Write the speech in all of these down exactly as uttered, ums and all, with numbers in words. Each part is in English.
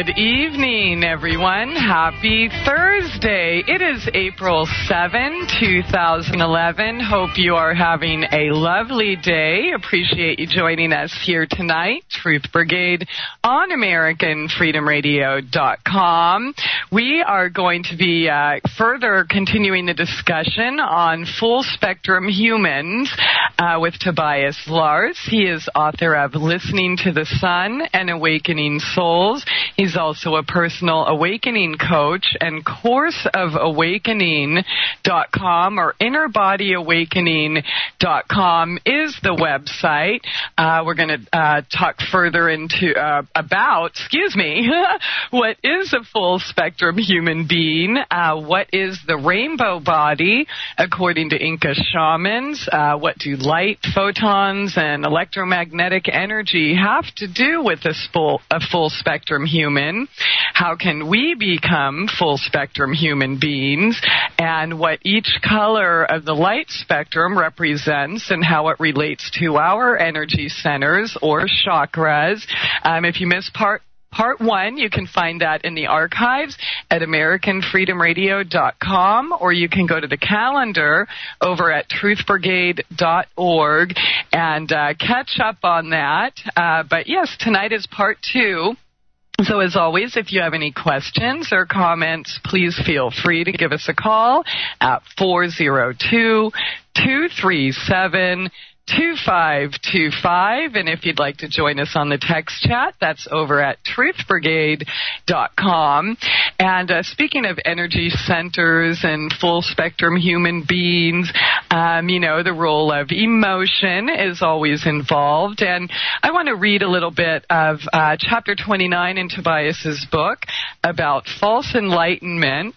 Good evening, everyone. Happy Thursday. It is April seventh, two thousand eleven. Hope you are having a lovely day. Appreciate you joining us here tonight. Truth Brigade on American Freedom Radio dot com. We are going to be uh, further continuing the discussion on full spectrum humans uh, with Tobias Lars. He is author of Listening to the Sun and Awakening Souls. He's also a personal awakening coach, and course of awakening dot com or inner body awakening dot com is the website. Uh, we're going to uh, talk further into uh, about, excuse me, what is a full spectrum human being? Uh, what is the rainbow body according to Inca shamans? Uh, what do light, photons, and electromagnetic energy have to do with a full, a full spectrum human? How can we become full spectrum human beings? And what each color of the light spectrum represents and how it relates to our energy centers or chakras. Um, if you missed part Part one, you can find that in the archives at American Freedom Radio dot com, or you can go to the calendar over at Truth Brigade dot org and uh, catch up on that. Uh, but yes, tonight is part two. So as always, if you have any questions or comments, please feel free to give us a call at four oh two, two three seven, two five two five, and if you'd like to join us on the text chat, that's over at Truth Brigade dot com. And uh, speaking of energy centers and full spectrum human beings, um, you know, the role of emotion is always involved. And I want to read a little bit of uh, chapter twenty-nine in Tobias's book about false enlightenment.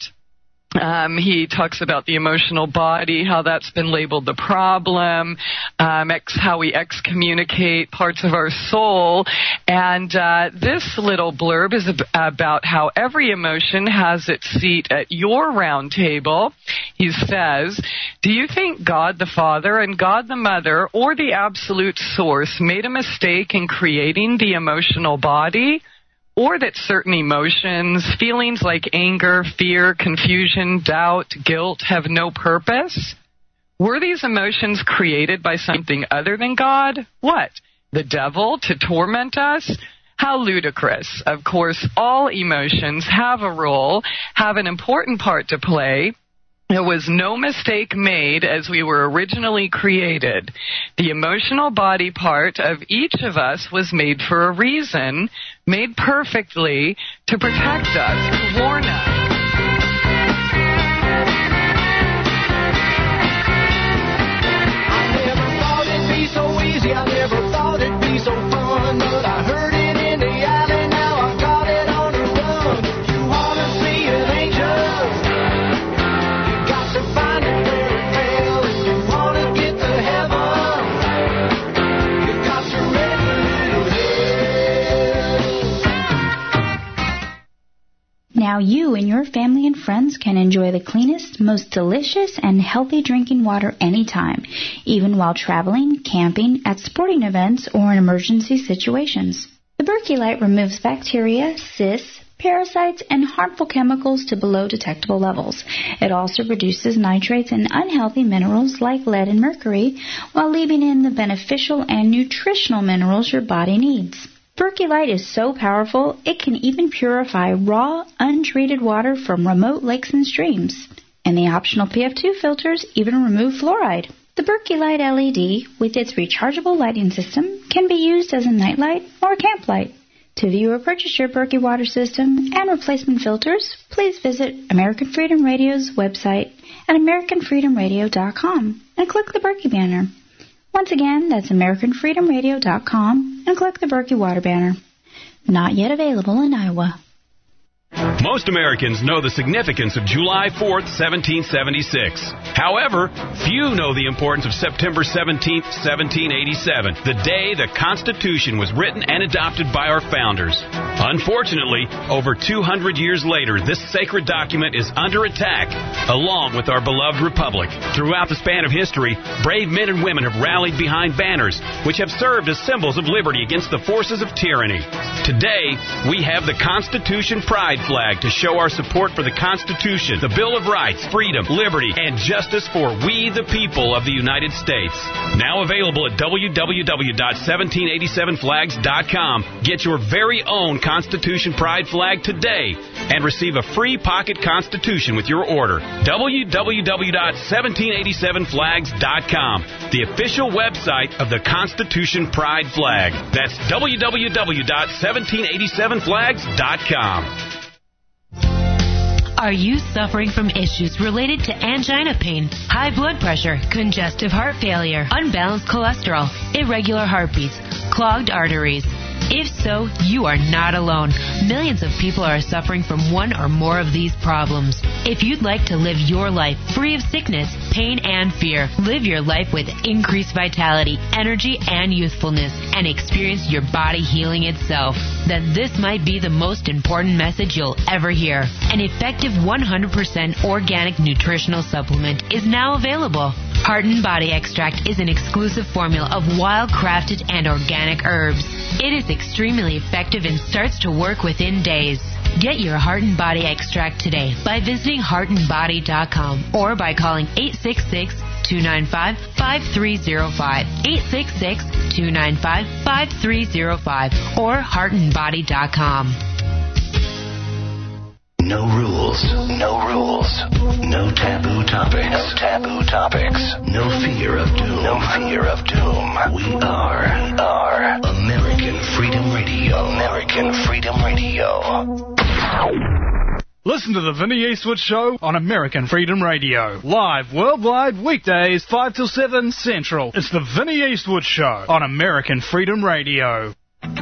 Um, he talks about the emotional body, how that's been labeled the problem, um, ex, how we excommunicate parts of our soul. And uh, this little blurb is ab- about how every emotion has its seat at your round table. He says, do you think God the Father and God the Mother or the absolute source made a mistake in creating the emotional body? Or that certain emotions, feelings like anger, fear, confusion, doubt, guilt, have no purpose? Were these emotions created by something other than God? What? The devil to torment us? How ludicrous. Of course, all emotions have a role, have an important part to play. There was no mistake made as we were originally created. The emotional body part of each of us was made for a reason, made perfectly to protect us, to warn us. I never thought it'd be so easy, I never thought it'd be so fun, but I heard it in the alley, now I got it on the run. You wanna see an angel? Now you and your family and friends can enjoy the cleanest, most delicious, and healthy drinking water anytime, even while traveling, camping, at sporting events, or in emergency situations. The Berkey Light removes bacteria, cysts, parasites, and harmful chemicals to below detectable levels. It also reduces nitrates and unhealthy minerals like lead and mercury, while leaving in the beneficial and nutritional minerals your body needs. Berkey Light is so powerful, it can even purify raw, untreated water from remote lakes and streams. And the optional P F two filters even remove fluoride. The Berkey Light L E D, with its rechargeable lighting system, can be used as a nightlight or a camp light. To view or purchase your Berkey water system and replacement filters, please visit American Freedom Radio's website at American Freedom Radio dot com and click the Berkey banner. Once again, that's American Freedom Radio dot com and click the Berkey Water banner. Not yet available in Iowa. Most Americans know the significance of July fourth, seventeen seventy-six. However, few know the importance of September seventeenth, seventeen eighty-seven, the day the Constitution was written and adopted by our founders. Unfortunately, over two hundred years later, this sacred document is under attack, along with our beloved republic. Throughout the span of history, brave men and women have rallied behind banners, which have served as symbols of liberty against the forces of tyranny. Today, we have the Constitution Pride flag to show our support for the Constitution, the Bill of Rights, freedom, liberty, and justice for we the people of the United States. Now available at w w w dot seventeen eighty-seven flags dot com. Get your very own Constitution Pride flag today and receive a free pocket Constitution with your order. w w w dot seventeen eighty-seven flags dot com, the official website of the Constitution Pride flag. That's w w w dot seventeen eighty-seven flags dot com. Are you suffering from issues related to angina pain, high blood pressure, congestive heart failure, unbalanced cholesterol, irregular heartbeats, clogged arteries? If so, you are not alone. Millions of people are suffering from one or more of these problems. If you'd like to live your life free of sickness, pain, and fear, live your life with increased vitality, energy, and youthfulness, and experience your body healing itself, then this might be the most important message you'll ever hear. An effective one hundred percent organic nutritional supplement is now available. Heart and Body Extract is an exclusive formula of wild-crafted and organic herbs. It is extremely effective and starts to work within days. Get your Heart and Body Extract today by visiting heart and body dot com or by calling eight six six, two nine five, five three zero five, eight six six, two nine five, five three zero five, or heart and body dot com. No rules. No rules. No taboo topics. No taboo topics. No fear of doom. No fear of doom. We are, we are American Freedom Radio. American Freedom Radio. Listen to the Vinny Eastwood Show on American Freedom Radio. Live worldwide weekdays five till seven Central. It's the Vinny Eastwood Show on American Freedom Radio.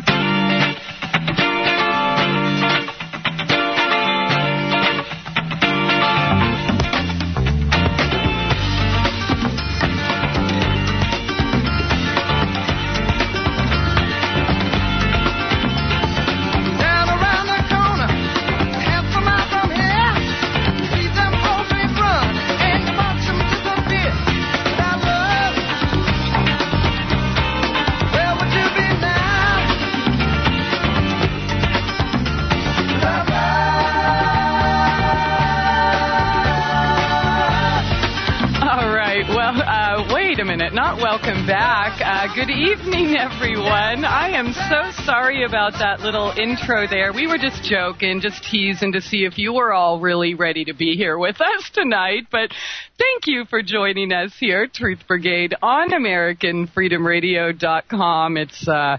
Not welcome back. Uh, good evening, everyone. I am so sorry about that little intro there. We were just joking, just teasing to see if you were all really ready to be here with us tonight. But thank you for joining us here, Truth Brigade, on American Freedom Radio dot com. It's, uh,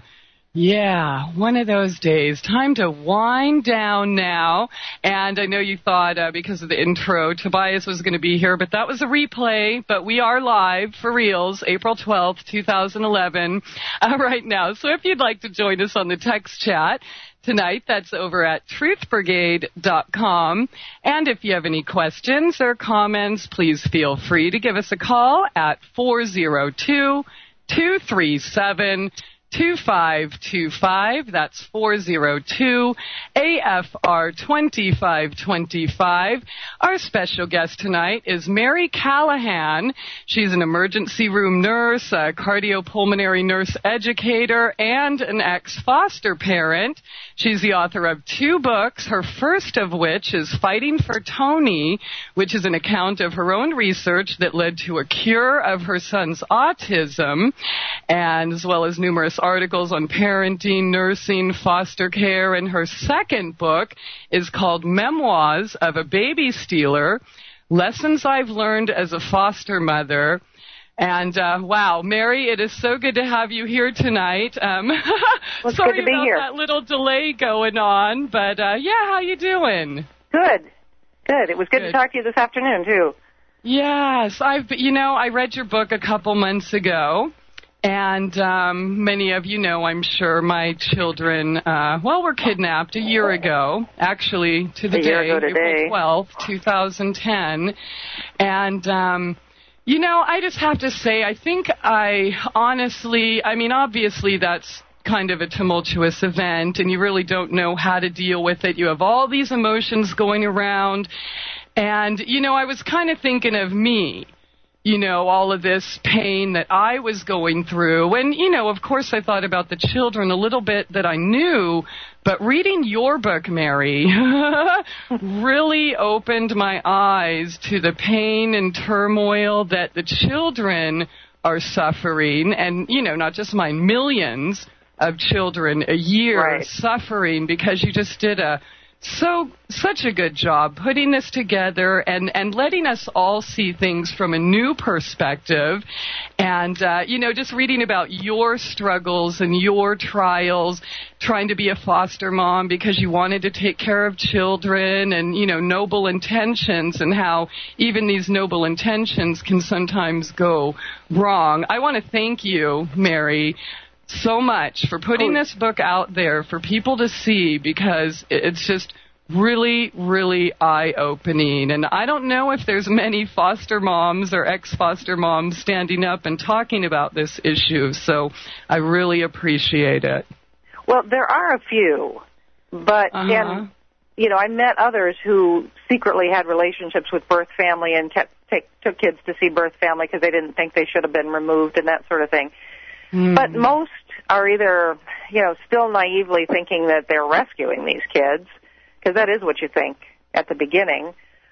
yeah, one of those days. Time to wind down now. And I know you thought, uh, because of the intro, Tobias was going to be here, but that was a replay. But we are live for reals, April twelfth, twenty eleven, uh, right now. So if you'd like to join us on the text chat tonight, that's over at truth brigade dot com. And if you have any questions or comments, please feel free to give us a call at four oh two, two three seven, two five two five. That's four oh two, A F R twenty-five twenty-five. Our special guest tonight is Mary Callahan. She's an emergency room nurse, a cardiopulmonary nurse educator, and an ex-foster parent. She's the author of two books, her first of which is Fighting for Tony, which is an account of her own research that led to a cure of her son's autism, and as well as numerous articles on parenting, nursing, foster care. And her second book is called Memoirs of a Baby Stealer, Lessons I've Learned as a Foster Mother. And, uh, wow, Mary, it is so good to have you here tonight. Um, well, sorry good to be about here. that little delay going on, but, uh, yeah, how you doing? Good. Good. It was good, good to talk to you this afternoon, too. Yes. I've, you know, I read your book a couple months ago, And um, many of you know, I'm sure, my children, uh, well, were kidnapped a year ago, actually to the A year day, ago today. April twelfth, twenty ten. And, um, you know, I just have to say, I think I honestly, I mean, obviously that's kind of a tumultuous event, and you really don't know how to deal with it. You have all these emotions going around. And, you know, I was kind of thinking of me. You know, all of this pain that I was going through. And, you know, of course I thought about the children a little bit that I knew, but reading your book, Mary, really opened my eyes to the pain and turmoil that the children are suffering. And, you know, not just mine, millions of children a year Right. suffering because you just did a So, such a good job putting this together and, and letting us all see things from a new perspective. And, uh, you know, just reading about your struggles and your trials, trying to be a foster mom because you wanted to take care of children and, you know, noble intentions and how even these noble intentions can sometimes go wrong. I want to thank you, Mary, so much for putting this book out there for people to see because it's just really, really eye-opening. And I don't know if there's many foster moms or ex-foster moms standing up and talking about this issue, so I really appreciate it. Well, there are a few, but Uh-huh. and you know, I met others who secretly had relationships with birth family and kept, take, took kids to see birth family because they didn't think they should have been removed and that sort of thing. Mm. But most are either, you know, still naively thinking that they're rescuing these kids, because that is what you think at the beginning,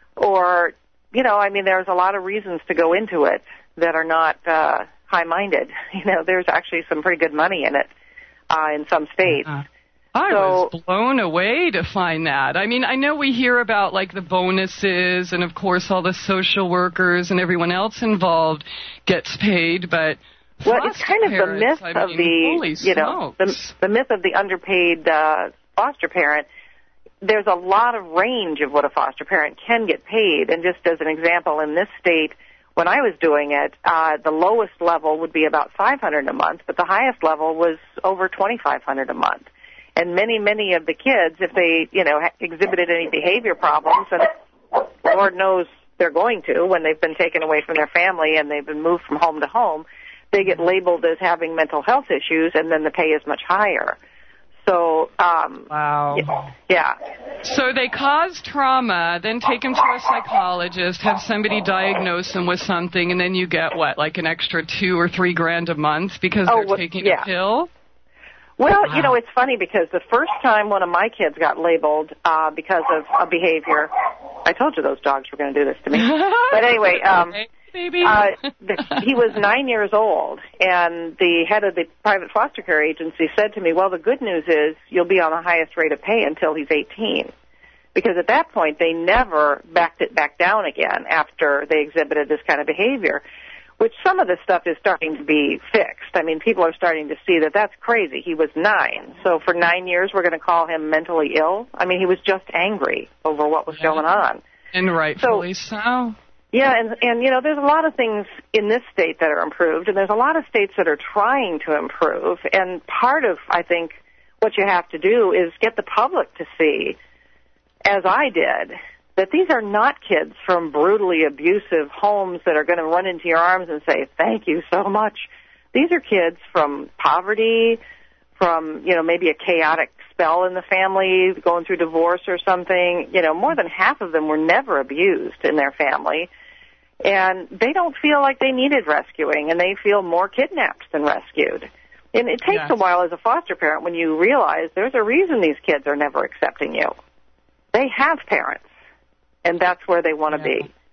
or, you know, I mean, there's a lot of reasons to go into it that are not uh, high-minded. You know, there's actually some pretty good money in it uh, in some states. Uh, I So- was blown away to find that. I mean, I know we hear about, like, the bonuses and, of course, all the social workers and everyone else involved gets paid, but Well, it's foster kind of the parents, myth I of mean, the, holy you know, the, smokes. the myth of the underpaid uh, foster parent. There's a lot of range of what a foster parent can get paid. And just as an example, in this state, when I was doing it, uh, the lowest level would be about five hundred dollars a month, but the highest level was over twenty-five hundred dollars a month. And many, many of the kids, if they, you know, exhibited any behavior problems, and Lord knows they're going to when they've been taken away from their family and they've been moved from home to home, they get labeled as having mental health issues, and then the pay is much higher. So, um, Wow. yeah. So they cause trauma, then take them to a psychologist, have somebody diagnose them with something, and then you get, what, like an extra two or three grand a month because Oh, they're well, taking yeah. a pill? Well, Wow. you know, it's funny because the first time one of my kids got labeled uh, because of a behavior, I told you those dogs were going to do this to me. But anyway, um, Okay, baby. uh, the, he was nine years old, and the head of the private foster care agency said to me, well, the good news is you'll be on the highest rate of pay until he's eighteen. Because at that point, they never backed it back down again after they exhibited this kind of behavior, which some of this stuff is starting to be fixed. I mean, people are starting to see that that's crazy. He was nine. So for nine years, we're going to call him mentally ill? I mean, he was just angry over what was Yeah. going on. And rightfully so. Yeah, and, and, you know, there's a lot of things in this state that are improved, and there's a lot of states that are trying to improve. And part of, I think, what you have to do is get the public to see, as I did, that these are not kids from brutally abusive homes that are going to run into your arms and say, thank you so much. These are kids from poverty, from, you know, maybe a chaotic spell in the family, going through divorce or something. You know, more than half of them were never abused in their family. And they don't feel like they needed rescuing, and they feel more kidnapped than rescued. And it takes Yes. a while as a foster parent when you realize there's a reason these kids are never accepting you. They have parents, and that's where they want to Yeah. be.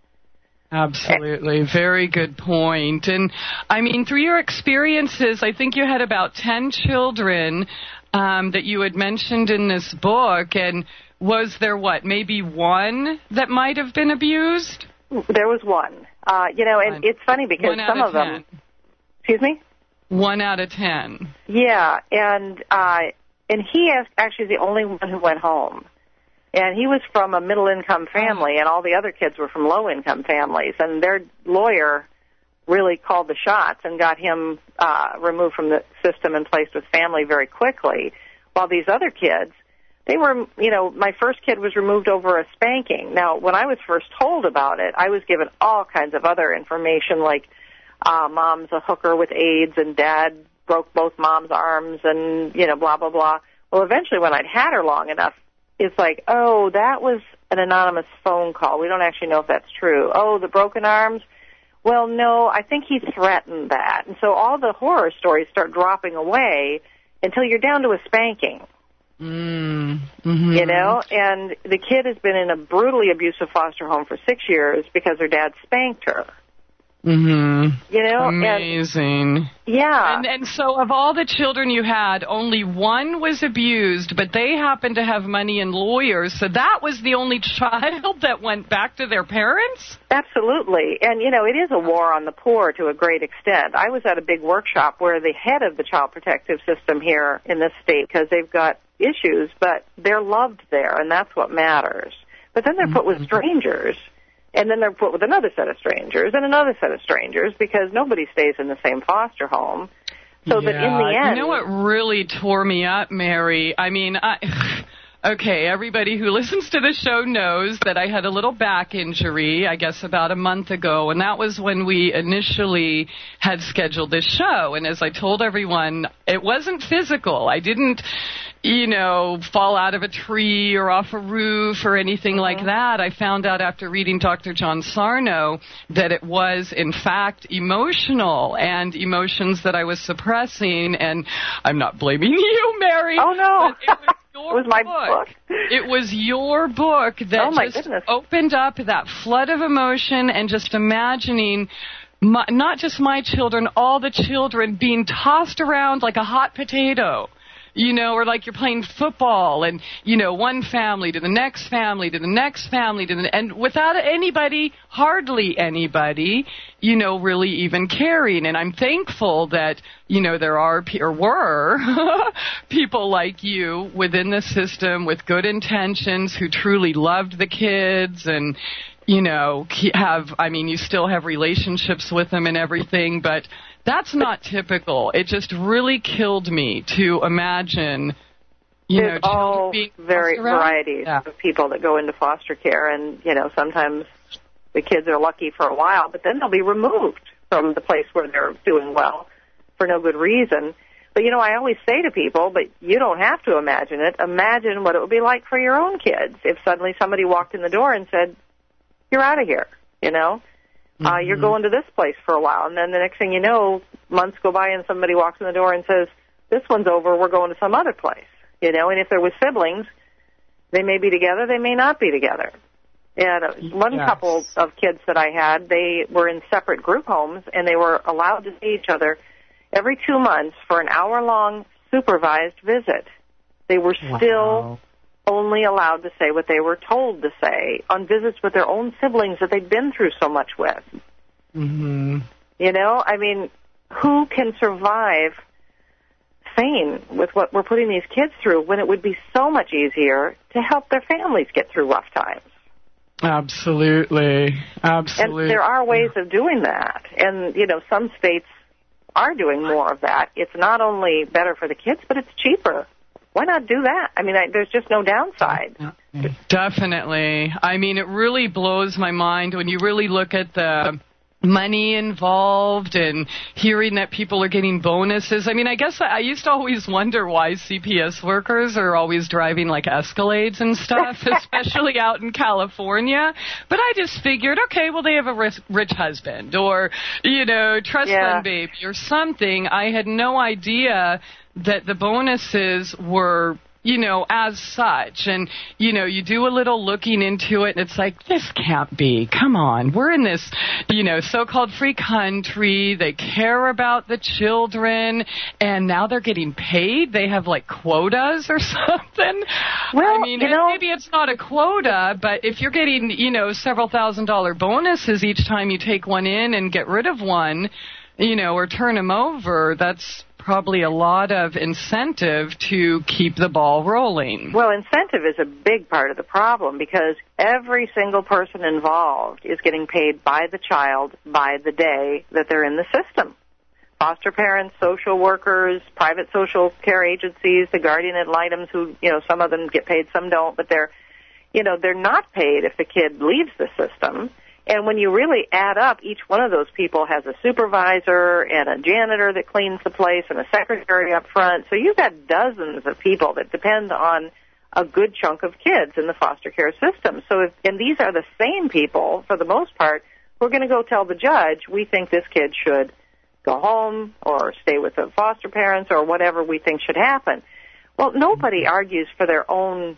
Absolutely. Very good point. And, I mean, through your experiences, I think you had about ten children um, that you had mentioned in this book. And was there, what, maybe one that might have been abused? There was one. Uh, you know, and One. it's funny because One out some of them... ten. Excuse me? One out of ten. Yeah, and uh, and he is actually the only one who went home. And he was from a middle-income family, and all the other kids were from low-income families. And their lawyer really called the shots and got him uh, removed from the system and placed with family very quickly, while these other kids, they were, you know, my first kid was removed over a spanking. Now, when I was first told about it, I was given all kinds of other information, like uh, mom's a hooker with AIDS and dad broke both mom's arms and, you know, blah, blah, blah. Well, eventually when I'd had her long enough, it's like, oh, that was an anonymous phone call. We don't actually know if that's true. Oh, the broken arms? Well, no, I think he threatened that. And so all the horror stories start dropping away until you're down to a spanking. Mm, mm-hmm. You know, and the kid has been in a brutally abusive foster home for six years because her dad spanked her. Mm-hmm. You know, amazing. And, yeah. And and so of all the children you had, only one was abused, but they happened to have money and lawyers, so that was the only child that went back to their parents? Absolutely. And, you know, it is a war on the poor to a great extent. I was at a big workshop where the head of the child protective system here in this state, because they've got issues, but they're loved there, and that's what matters. But then they're put with strangers. And then they're put with another set of strangers and another set of strangers because nobody stays in the same foster home. So yeah. that in the end... You know what really tore me up, Mary? I mean, I... Okay, everybody who listens to the show knows that I had a little back injury, I guess about a month ago, and that was when we initially had scheduled this show. And as I told everyone, it wasn't physical. I didn't, you know, fall out of a tree or off a roof or anything uh-huh. like that. I found out after reading Doctor John Sarno that it was, in fact, emotional and emotions that I was suppressing. And I'm not blaming you, Mary. Oh, no. But it was Your it was my book. book. It was your book that oh my just goodness. opened up that flood of emotion and just imagining my, not just my children, all the children being tossed around like a hot potato. You know, or like you're playing football and, you know, one family to the next family to the next family to the, and without anybody, hardly anybody, you know, really even caring. And I'm thankful that, you know, there are, or were, people like you within the system with good intentions who truly loved the kids and, you know, have, I mean, you still have relationships with them and everything, but that's not typical. It just really killed me to imagine, you There's know, all being very varieties yeah. of people that go into foster care, and, you know, sometimes the kids are lucky for a while, but then they'll be removed from the place where they're doing well for no good reason. But, you know, I always say to people, but you don't have to imagine it. Imagine what it would be like for your own kids if suddenly somebody walked in the door and said, you're out of here, you know? Uh, you're going to this place for a while, and then the next thing you know, months go by and somebody walks in the door and says, this one's over, we're going to some other place, you know, and if there was siblings, they may be together, they may not be together. And uh, one yes. couple of kids that I had, they were in separate group homes, and they were allowed to see each other every two months for an hour-long supervised visit. They were wow. still only allowed to say what they were told to say on visits with their own siblings that they'd been through so much with. Mm-hmm. You know, I mean, who can survive sane with what we're putting these kids through when it would be so much easier to help their families get through rough times? Absolutely. Absolutely. And there are ways of doing that. And, you know, some states are doing more of that. It's not only better for the kids, but it's cheaper. Why not do that? I mean, I, there's just no downside. Definitely. I mean, it really blows my mind when you really look at the money involved and hearing that people are getting bonuses. I mean, I guess I used to always wonder why C P S workers are always driving like Escalades and stuff, especially out in California. But I just figured, okay, well, they have a rich, rich husband or, you know, trust yeah. fund baby or something. I had no idea that the bonuses were, you know, as such. And, you know, you do a little looking into it, and it's like, this can't be. Come on. We're in this, you know, so-called free country. They care about the children, and now they're getting paid. They have, like, quotas or something. Well, I mean, you know, maybe it's not a quota, but if you're getting, you know, several thousand dollar bonuses each time you take one in and get rid of one, you know, or turn them over, that's probably a lot of incentive to keep the ball rolling. Well, incentive is a big part of the problem because every single person involved is getting paid by the child by the day that they're in the system. Foster parents, social workers, private social care agencies, the guardian ad litem who, you know, some of them get paid, some don't, but they're, you know, they're not paid if the kid leaves the system. And when you really add up, each one of those people has a supervisor and a janitor that cleans the place and a secretary up front. So you've got dozens of people that depend on a good chunk of kids in the foster care system. So if, and these are the same people, for the most part, who are going to go tell the judge, we think this kid should go home or stay with the foster parents or whatever we think should happen. Well, nobody argues for their own,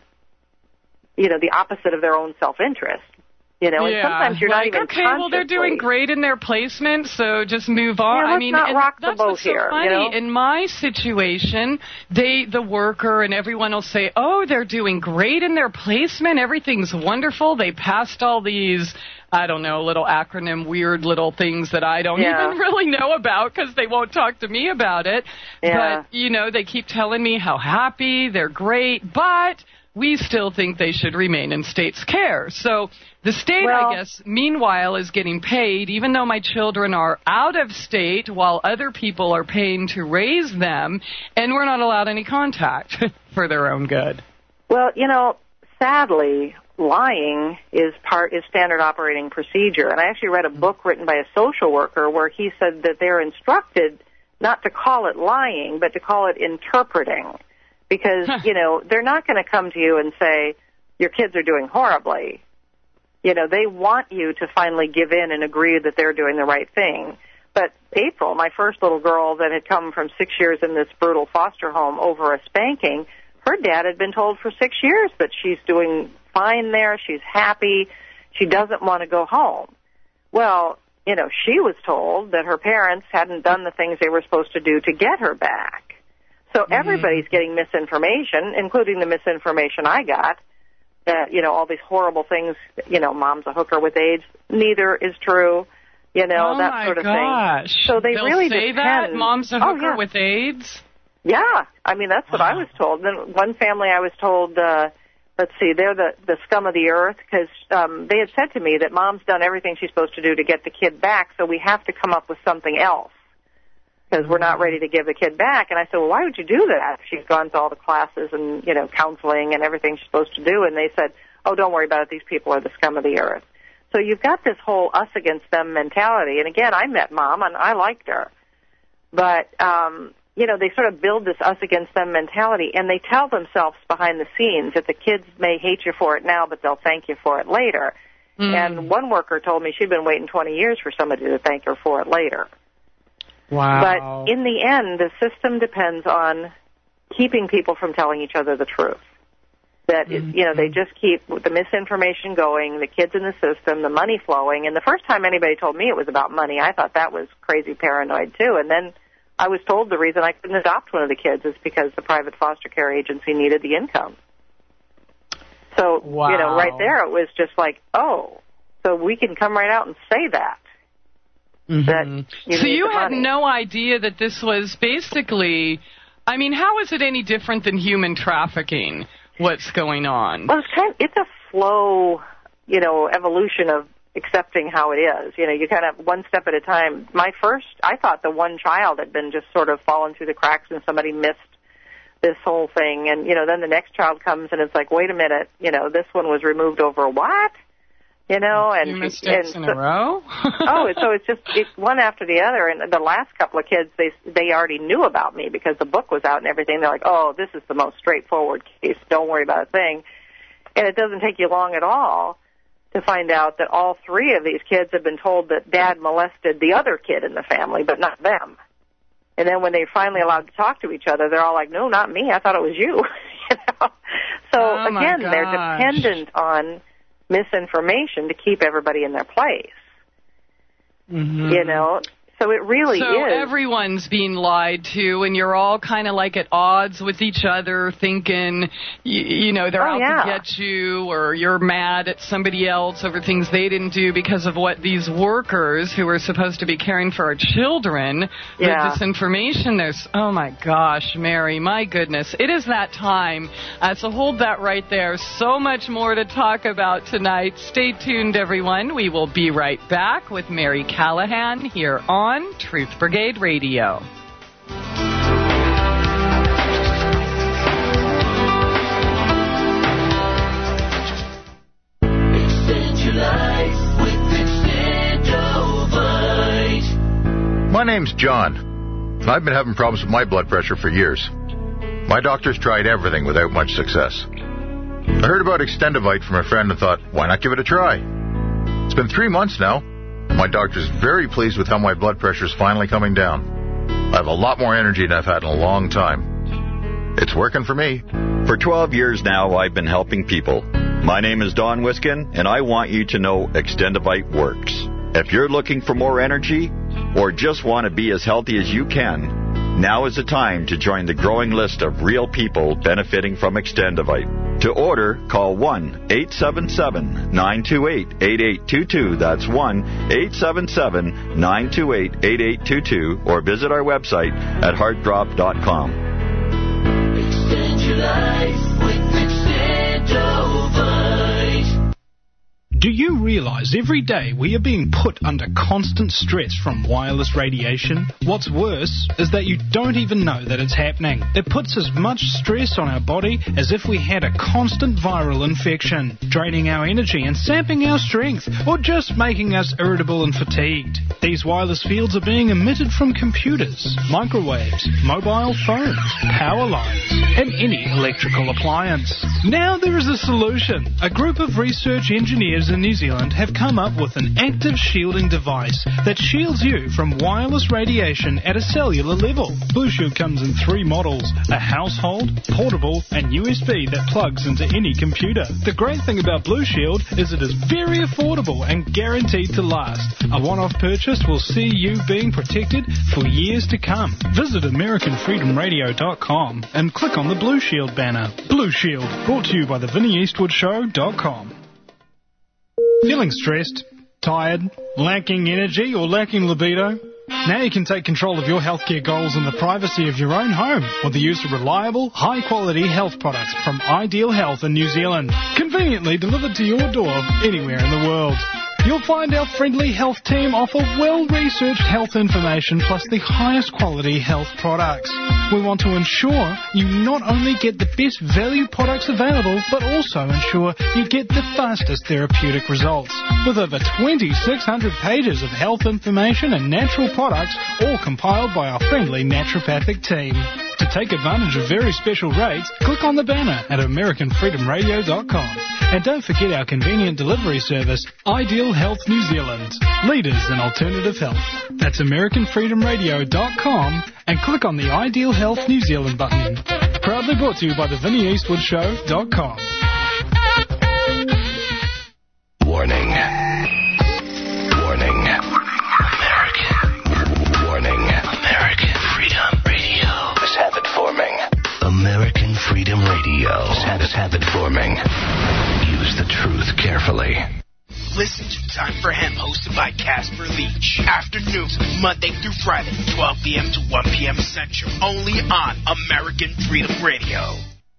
you know, the opposite of their own self-interest. You know, and yeah, sometimes you're like, not even okay, well, they're doing great in their placement, so just move on. Yeah, let's I mean, not and rock the that's boat what's so here, funny. you know? In my situation, they, the worker and everyone will say, oh, they're doing great in their placement. Everything's wonderful. They passed all these, I don't know, little acronym, weird little things that I don't Yeah. even really know about because they won't talk to me about it. Yeah. But, you know, they keep telling me how happy, they're great, but we still think they should remain in state's care. So the state, Well, I guess, meanwhile, is getting paid, even though my children are out of state, while other people are paying to raise them, and we're not allowed any contact for their own good. Well, you know, sadly, lying is part is standard operating procedure. And I actually read a book written by a social worker where he said that they're instructed not to call it lying, but to call it interpreting. Because, you know, they're not going to come to you and say, your kids are doing horribly. You know, they want you to finally give in and agree that they're doing the right thing. But April, my first little girl that had come from six years in this brutal foster home over a spanking, her dad had been told for six years that she's doing fine there, she's happy, she doesn't want to go home. Well, you know, she was told that her parents hadn't done the things they were supposed to do to get her back. So everybody's getting misinformation, including the misinformation I got, that, you know, all these horrible things, you know, mom's a hooker with AIDS, neither is true, you know, oh that sort of gosh. thing. So they They'll really say depend. that? Mom's a hooker oh, yeah. with AIDS? Yeah, I mean, that's what I was told. Then one family I was told, uh, let's see, they're the, the scum of the earth, because um, they had said to me that mom's done everything she's supposed to do to get the kid back, so we have to come up with something else, because we're not ready to give the kid back. And I said, well, why would you do that? She's gone to all the classes and, you know, counseling and everything she's supposed to do. And they said, oh, don't worry about it. These people are the scum of the earth. So you've got this whole us against them mentality. And again, I met Mom and I liked her. But, um, you know, they sort of build this us against them mentality, and they tell themselves behind the scenes that the kids may hate you for it now, but they'll thank you for it later. Mm. And one worker told me she'd been waiting twenty years for somebody to thank her for it later. Wow. But in the end, the system depends on keeping people from telling each other the truth. That, mm-hmm. it, you know, they just keep the misinformation going, the kids in the system, the money flowing. And the first time anybody told me it was about money, I thought that was crazy paranoid, too. And then I was told the reason I couldn't adopt one of the kids is because the private foster care agency needed the income. So, wow. you know, right there it was just like, oh, so we can come right out and say that. Mm-hmm. that you so you had money. no idea that this was basically, I mean, how is it any different than human trafficking, what's going on? Well, it's, kind of, it's a slow, you know, evolution of accepting how it is. You know, you kind of one step at a time. My first, I thought the one child had been just sort of fallen through the cracks and somebody missed this whole thing. And, you know, then the next child comes and it's like, wait a minute, you know, this one was removed over what? You know, and Two mistakes and in so, a row. oh, so it's just it's one after the other. And the last couple of kids, they they already knew about me because the book was out and everything. They're like, oh, this is the most straightforward case. Don't worry about a thing. And it doesn't take you long at all to find out that all three of these kids have been told that Dad molested the other kid in the family, but not them. And then when they're finally allowed to talk to each other, they're all like, no, not me. I thought it was you. you know? So oh again, my they're gosh. dependent on misinformation to keep everybody in their place. Mm-hmm. You know, So it really so is. everyone's being lied to, and you're all kind of like at odds with each other, thinking, you, you know, they're Oh, out yeah. to get you, or you're mad at somebody else over things they didn't do because of what these workers who are supposed to be caring for our children Yeah. with this information. There's, oh my gosh, Mary, my goodness. It is that time. Uh, so hold that right there. So much more to talk about tonight. Stay tuned, everyone. We will be right back with Mary Callahan here on Truth Brigade Radio. Extend your life with Extendovite. My name's John. I've been having problems with my blood pressure for years. My doctor's tried everything without much success. I heard about Extendovite from a friend and thought, why not give it a try? It's been three months now. My doctor's very pleased with how my blood pressure's finally coming down. I have a lot more energy than I've had in a long time. It's working for me. For twelve years now, I've been helping people. My name is Don Wiskin, and I want you to know Extendovite works. If you're looking for more energy, or just want to be as healthy as you can, now is the time to join the growing list of real people benefiting from Extendovite. To order, call one eight seven seven, nine two eight, eight eight two two. That's one eight seven seven, nine two eight, eight eight two two, or visit our website at heart drop dot com. Extend your life with Extendovite. Do you realize every day we are being put under constant stress from wireless radiation? What's worse is that you don't even know that it's happening. It puts as much stress on our body as if we had a constant viral infection, draining our energy and sapping our strength, or just making us irritable and fatigued. These wireless fields are being emitted from computers, microwaves, mobile phones, power lines, and any electrical appliance. Now there is a solution. A group of research engineers in New Zealand have come up with an active shielding device that shields you from wireless radiation at a cellular level. Blue Shield comes in three models, a household, portable, and U S B that plugs into any computer. The great thing about Blue Shield is it is very affordable and guaranteed to last. A one-off purchase will see you being protected for years to come. Visit American Freedom Radio dot com and click on the Blue Shield banner. Blue Shield, brought to you by the Vinnie Eastwood Show dot com. Feeling stressed, tired, lacking energy, or lacking libido? Now you can take control of your healthcare goals in the privacy of your own home with the use of reliable, high-quality health products from Ideal Health in New Zealand, conveniently delivered to your door anywhere in the world. You'll find our friendly health team offer well-researched health information plus the highest quality health products. We want to ensure you not only get the best value products available, but also ensure you get the fastest therapeutic results. With over twenty-six hundred pages of health information and natural products, all compiled by our friendly naturopathic team. To take advantage of very special rates, click on the banner at American Freedom Radio dot com. And don't forget our convenient delivery service, Ideal Health New Zealand, leaders in alternative health. That's American Freedom Radio dot com and click on the Ideal Health New Zealand button. Proudly brought to you by the Vinnie Eastwood Show dot com. Warning. Warning. American. Warning. American Freedom Radio is habit forming. American Freedom Radio is habit, habit forming. Use the truth carefully. Listen to Time for Hemp, hosted by Casper Leach. Afternoons, Monday through Friday, twelve p.m. to one p.m. Central. Only on American Freedom Radio.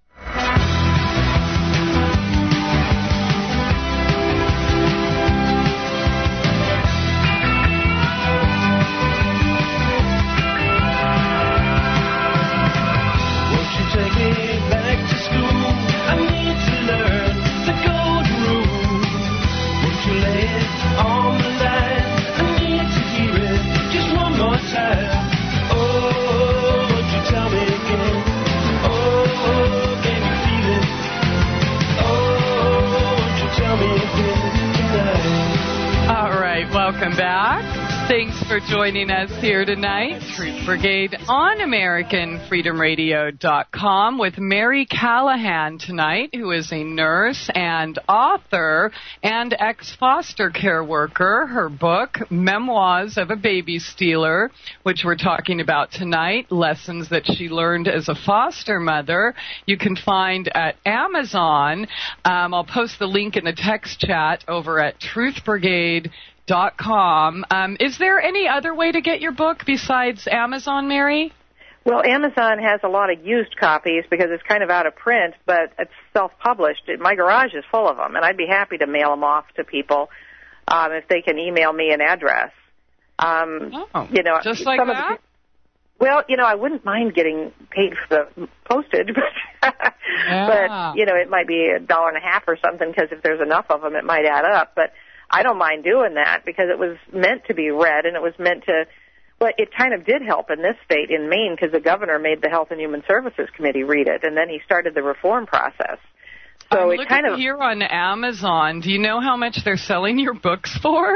Won't you take me back to school? I need to learn the golden rule. Won't you lay it on the line? I need to hear it just one more time. Oh, won't you tell me again? Oh, can you feel it? Oh, won't you tell me again tonight? All right, welcome back. Thanks for joining us here tonight. Truth Brigade on American Freedom Radio dot com with Mary Callahan tonight, who is a nurse and author and ex-foster care worker. Her book, Memoirs of a Baby Stealer, which we're talking about tonight, lessons that she learned as a foster mother, you can find at Amazon. Um, I'll post the link in the text chat over at Truth Brigade dot com. Um, is there any other way to get your book besides Amazon, Mary? Well, Amazon has a lot of used copies because it's kind of out of print, but it's self-published. My garage is full of them, and I'd be happy to mail them off to people um, if they can email me an address. Um, oh, you know, just like some that? Of the, well, you know, I wouldn't mind getting paid for the postage, but, yeah. but you know, it might be a dollar and a half or something because if there's enough of them, it might add up. But I don't mind doing that because it was meant to be read and it was meant to, well, it kind of did help in this state, in Maine, because the governor made the Health and Human Services Committee read it, and then he started the reform process. So I'm it looking kind of here on Amazon. Do you know how much they're selling your books for?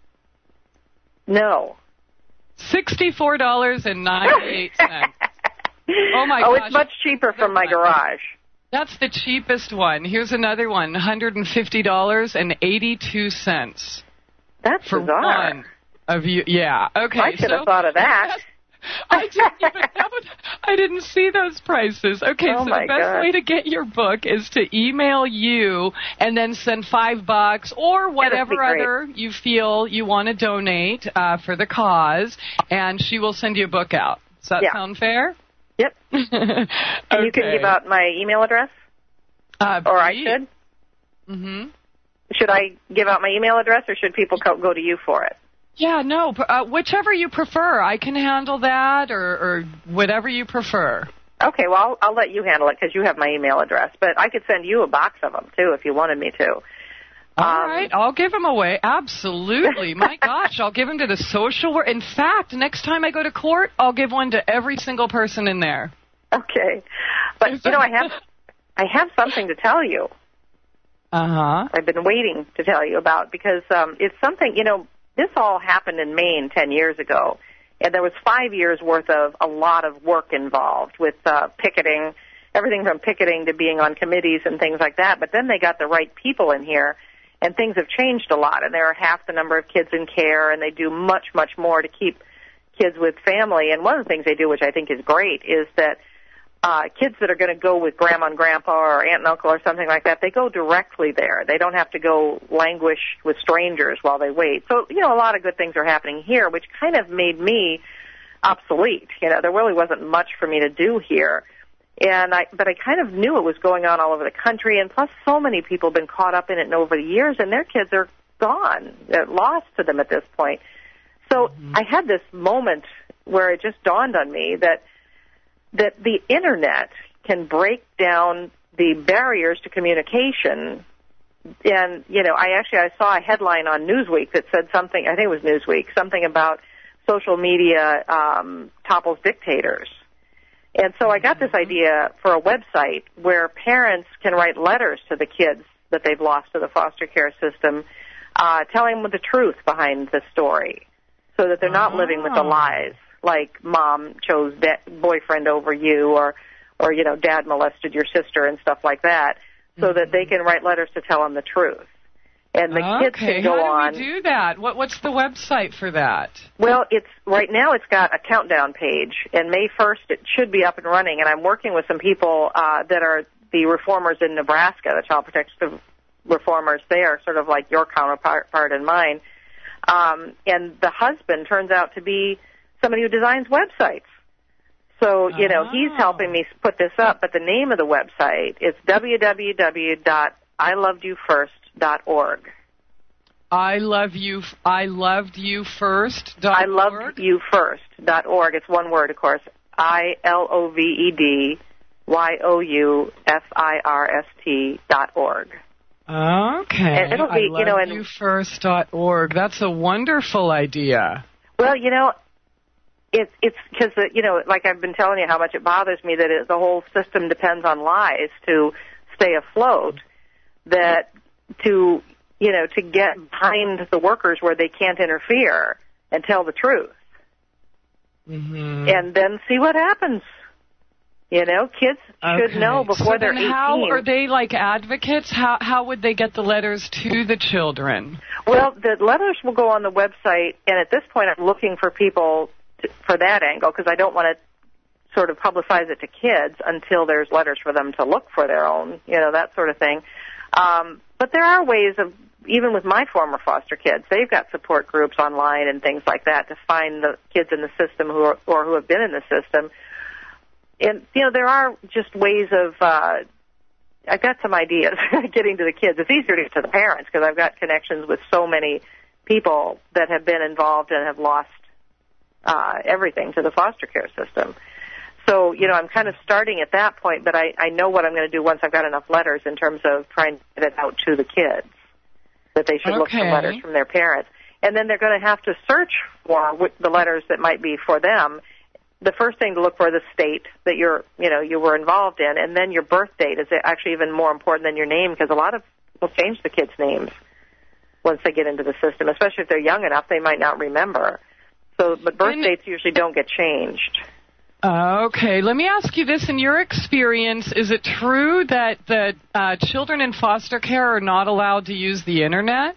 No. sixty-four dollars and ninety-eight cents. Oh, my oh, gosh. it's much cheaper from my garage. That's the cheapest one. Here's another one, one hundred fifty dollars and eighty-two cents. That's for bizarre. one of you. Yeah, okay. I should so, have thought of that. I didn't even know. I didn't see those prices. Okay, oh so the best God. way to get your book is to email you and then send five bucks or whatever other you feel you want to donate uh, for the cause, and she will send you a book out. Does that yeah. sound fair? Yep. okay. And you can give out my email address? Uh, or I should? Mm-hmm. Should I give out my email address, or should people co- go to you for it? Yeah, no, uh, whichever you prefer. I can handle that, or, or whatever you prefer. Okay, well, I'll, I'll let you handle it because you have my email address. But I could send you a box of them, too, if you wanted me to. All um, right, I'll give them away. Absolutely. My gosh, I'll give them to the social work. In fact, next time I go to court, I'll give one to every single person in there. Okay. But, you know, I have I have something to tell you. Uh-huh. I've been waiting to tell you about because um, it's something, you know, this all happened in Maine ten years ago, and there was five years' worth of a lot of work involved with uh, picketing, everything from picketing to being on committees and things like that. But then they got the right people in here, and things have changed a lot, and there are half the number of kids in care, and they do much, much more to keep kids with family. And one of the things they do, which I think is great, is that uh, kids that are going to go with grandma and grandpa or aunt and uncle or something like that, they go directly there. They don't have to go languish with strangers while they wait. So, you know, a lot of good things are happening here, which kind of made me obsolete. You know, there really wasn't much for me to do here. And I, but I kind of knew it was going on all over the country, and plus so many people have been caught up in it over the years, and their kids are gone, they're lost to them at this point. So mm-hmm. I had this moment where it just dawned on me that that the Internet can break down the barriers to communication. And, you know, I actually I saw a headline on Newsweek that said something, I think it was Newsweek, something about social media um, topples dictators. And so I got this idea for a website where parents can write letters to the kids that they've lost to the foster care system, uh, telling them the truth behind the story so that they're not oh. living with the lies, like mom chose that boyfriend over you, or, or, you know, dad molested your sister and stuff like that, so mm-hmm. that they can write letters to tell them the truth. And the okay. kids can go How on. do we do that? What, what's the website for that? Well, it's right now it's got a countdown page, and May first it should be up and running. And I'm working with some people uh, that are the reformers in Nebraska, the child protective reformers. They are sort of like your counterpart and mine. Um, and the husband turns out to be somebody who designs websites. So, you know, oh. he's helping me put this up, but the name of the website is w w w dot i loved you first dot org. I love you. I loved you first. I loved you first dot org. It's one word, of course. I L O V E D Y O U F I R S T dot org. Okay. And it'll be, I you know, love and you first dot org. That's a wonderful idea. Well, you know, it's it's because you know, like I've been telling you, how much it bothers me that it, the whole system depends on lies to stay afloat. That to, you know, to get behind the workers where they can't interfere, and tell the truth. Mm-hmm. And then see what happens. You know, kids should Okay. know before so they're then how eighteen. are they like advocates? How how would they get the letters to the children? Well, the letters will go on the website, and at this point I'm looking for people to, for that angle, because I don't want to sort of publicize it to kids until there's letters for them to look for their own, you know, that sort of thing. Um, but there are ways of, even with my former foster kids, they've got support groups online and things like that to find the kids in the system who are, or who have been in the system. And, you know, there are just ways of, uh, I've got some ideas getting to the kids. It's easier to get to the parents because I've got connections with so many people that have been involved and have lost uh, everything to the foster care system. So, you know, I'm kind of starting at that point, but I, I know what I'm going to do once I've got enough letters in terms of trying to get it out to the kids, that they should look for Okay. letters from their parents. And then they're going to have to search for what the letters that might be for them. The first thing to look for is the state that you're, you know, you were involved in, and then your birth date is actually even more important than your name, because a lot of people change the kids' names once they get into the system, especially if they're young enough, they might not remember. So, but birth And- dates usually don't get changed. Okay, let me ask you this. In your experience, is it true that the uh, children in foster care are not allowed to use the Internet?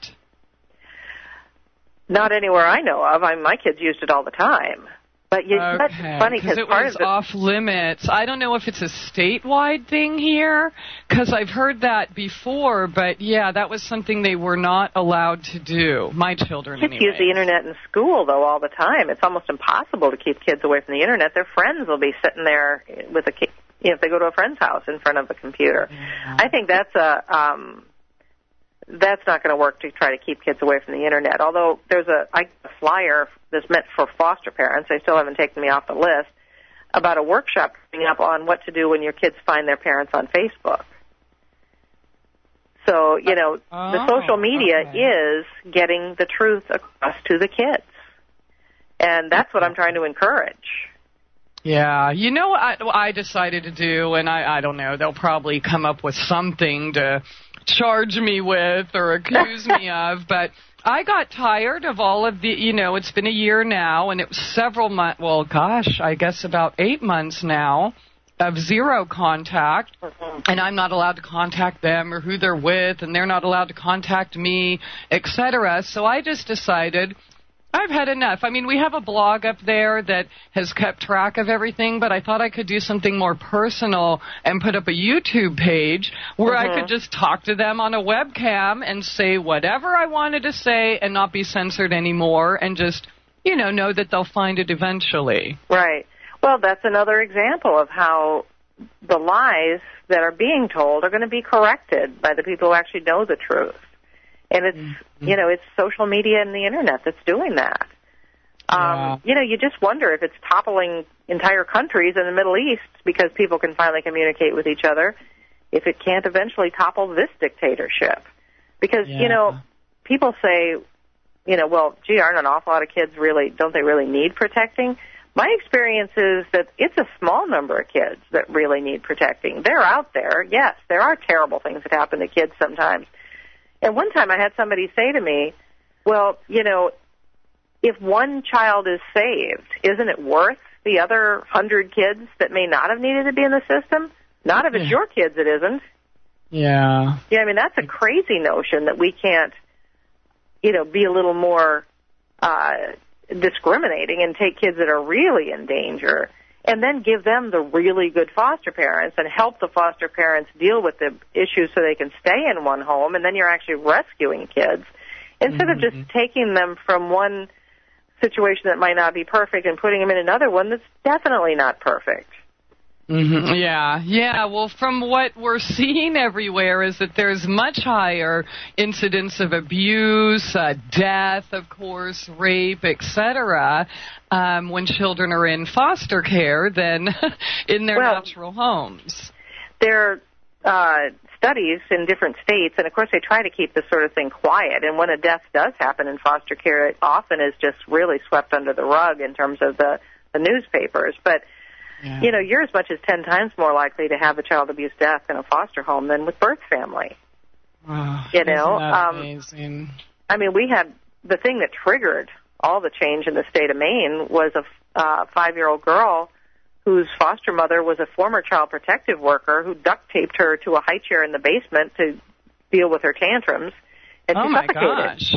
Not anywhere I know of. I mean, my kids used it all the time. But you, Okay, that's funny because it part was of it, off limits. I don't know if it's a statewide thing here, because I've heard that before, but yeah, that was something they were not allowed to do. My children, kids anyway. use the Internet in school, though, all the time. It's almost impossible to keep kids away from the Internet. Their friends will be sitting there with a, ki- you know, if they go to a friend's house in front of the computer. Yeah. I think that's a, um, that's not going to work to try to keep kids away from the Internet. Although there's a, I, a flyer that's meant for foster parents, they still haven't taken me off the list, about a workshop coming up on what to do when your kids find their parents on Facebook. So, you know, Oh, the social media okay. is getting the truth across to the kids. And that's what I'm trying to encourage. Yeah, you know what I, what I decided to do, and I, I don't know, they'll probably come up with something to charge me with or accuse me of, but I got tired of all of the, you know, it's been a year now, and it was several months, well, gosh, I guess about eight months now of zero contact, and I'm not allowed to contact them or who they're with, and they're not allowed to contact me, et cetera. So I just decided I've had enough. I mean, we have a blog up there that has kept track of everything, but I thought I could do something more personal and put up a YouTube page where Mhm. I could just talk to them on a webcam and say whatever I wanted to say and not be censored anymore, and just, you know, know that they'll find it eventually. Right. Well, that's another example of how the lies that are being told are going to be corrected by the people who actually know the truth. And it's, mm-hmm. you know, it's social media and the Internet that's doing that. Yeah. Um, you know, you just wonder if it's toppling entire countries in the Middle East because people can finally communicate with each other, if it can't eventually topple this dictatorship. Because, Yeah. you know, people say, you know, well, gee, aren't an awful lot of kids really, don't they really need protecting? My experience is that it's a small number of kids that really need protecting. They're out there. Yes, there are terrible things that happen to kids sometimes. And one time I had somebody say to me, well, you know, if one child is saved, isn't it worth the other hundred kids that may not have needed to be in the system? Not if it's Yeah. your kids, it isn't. Yeah. Yeah, I mean, that's a crazy notion that we can't, you know, be a little more uh, discriminating and take kids that are really in danger and then give them the really good foster parents and help the foster parents deal with the issues so they can stay in one home, and then you're actually rescuing kids instead Mm-hmm. of just taking them from one situation that might not be perfect and putting them in another one that's definitely not perfect. Mm-hmm. Yeah, yeah. Well, from what we're seeing everywhere is that there's much higher incidence of abuse, uh, death, of course, rape, et cetera, um, when children are in foster care than in their Well, natural homes. There are uh, studies in different states, and of course they try to keep this sort of thing quiet. And when a death does happen in foster care, it often is just really swept under the rug in terms of the, the newspapers. But Yeah. you know, you're as much as ten times more likely to have a child abuse death in a foster home than with birth family. Oh, You know, isn't that um, amazing? I mean, we had the thing that triggered all the change in the state of Maine was a uh, five-year-old girl whose foster mother was a former child protective worker who duct taped her to a high chair in the basement to deal with her tantrums, and oh she my suffocated. gosh.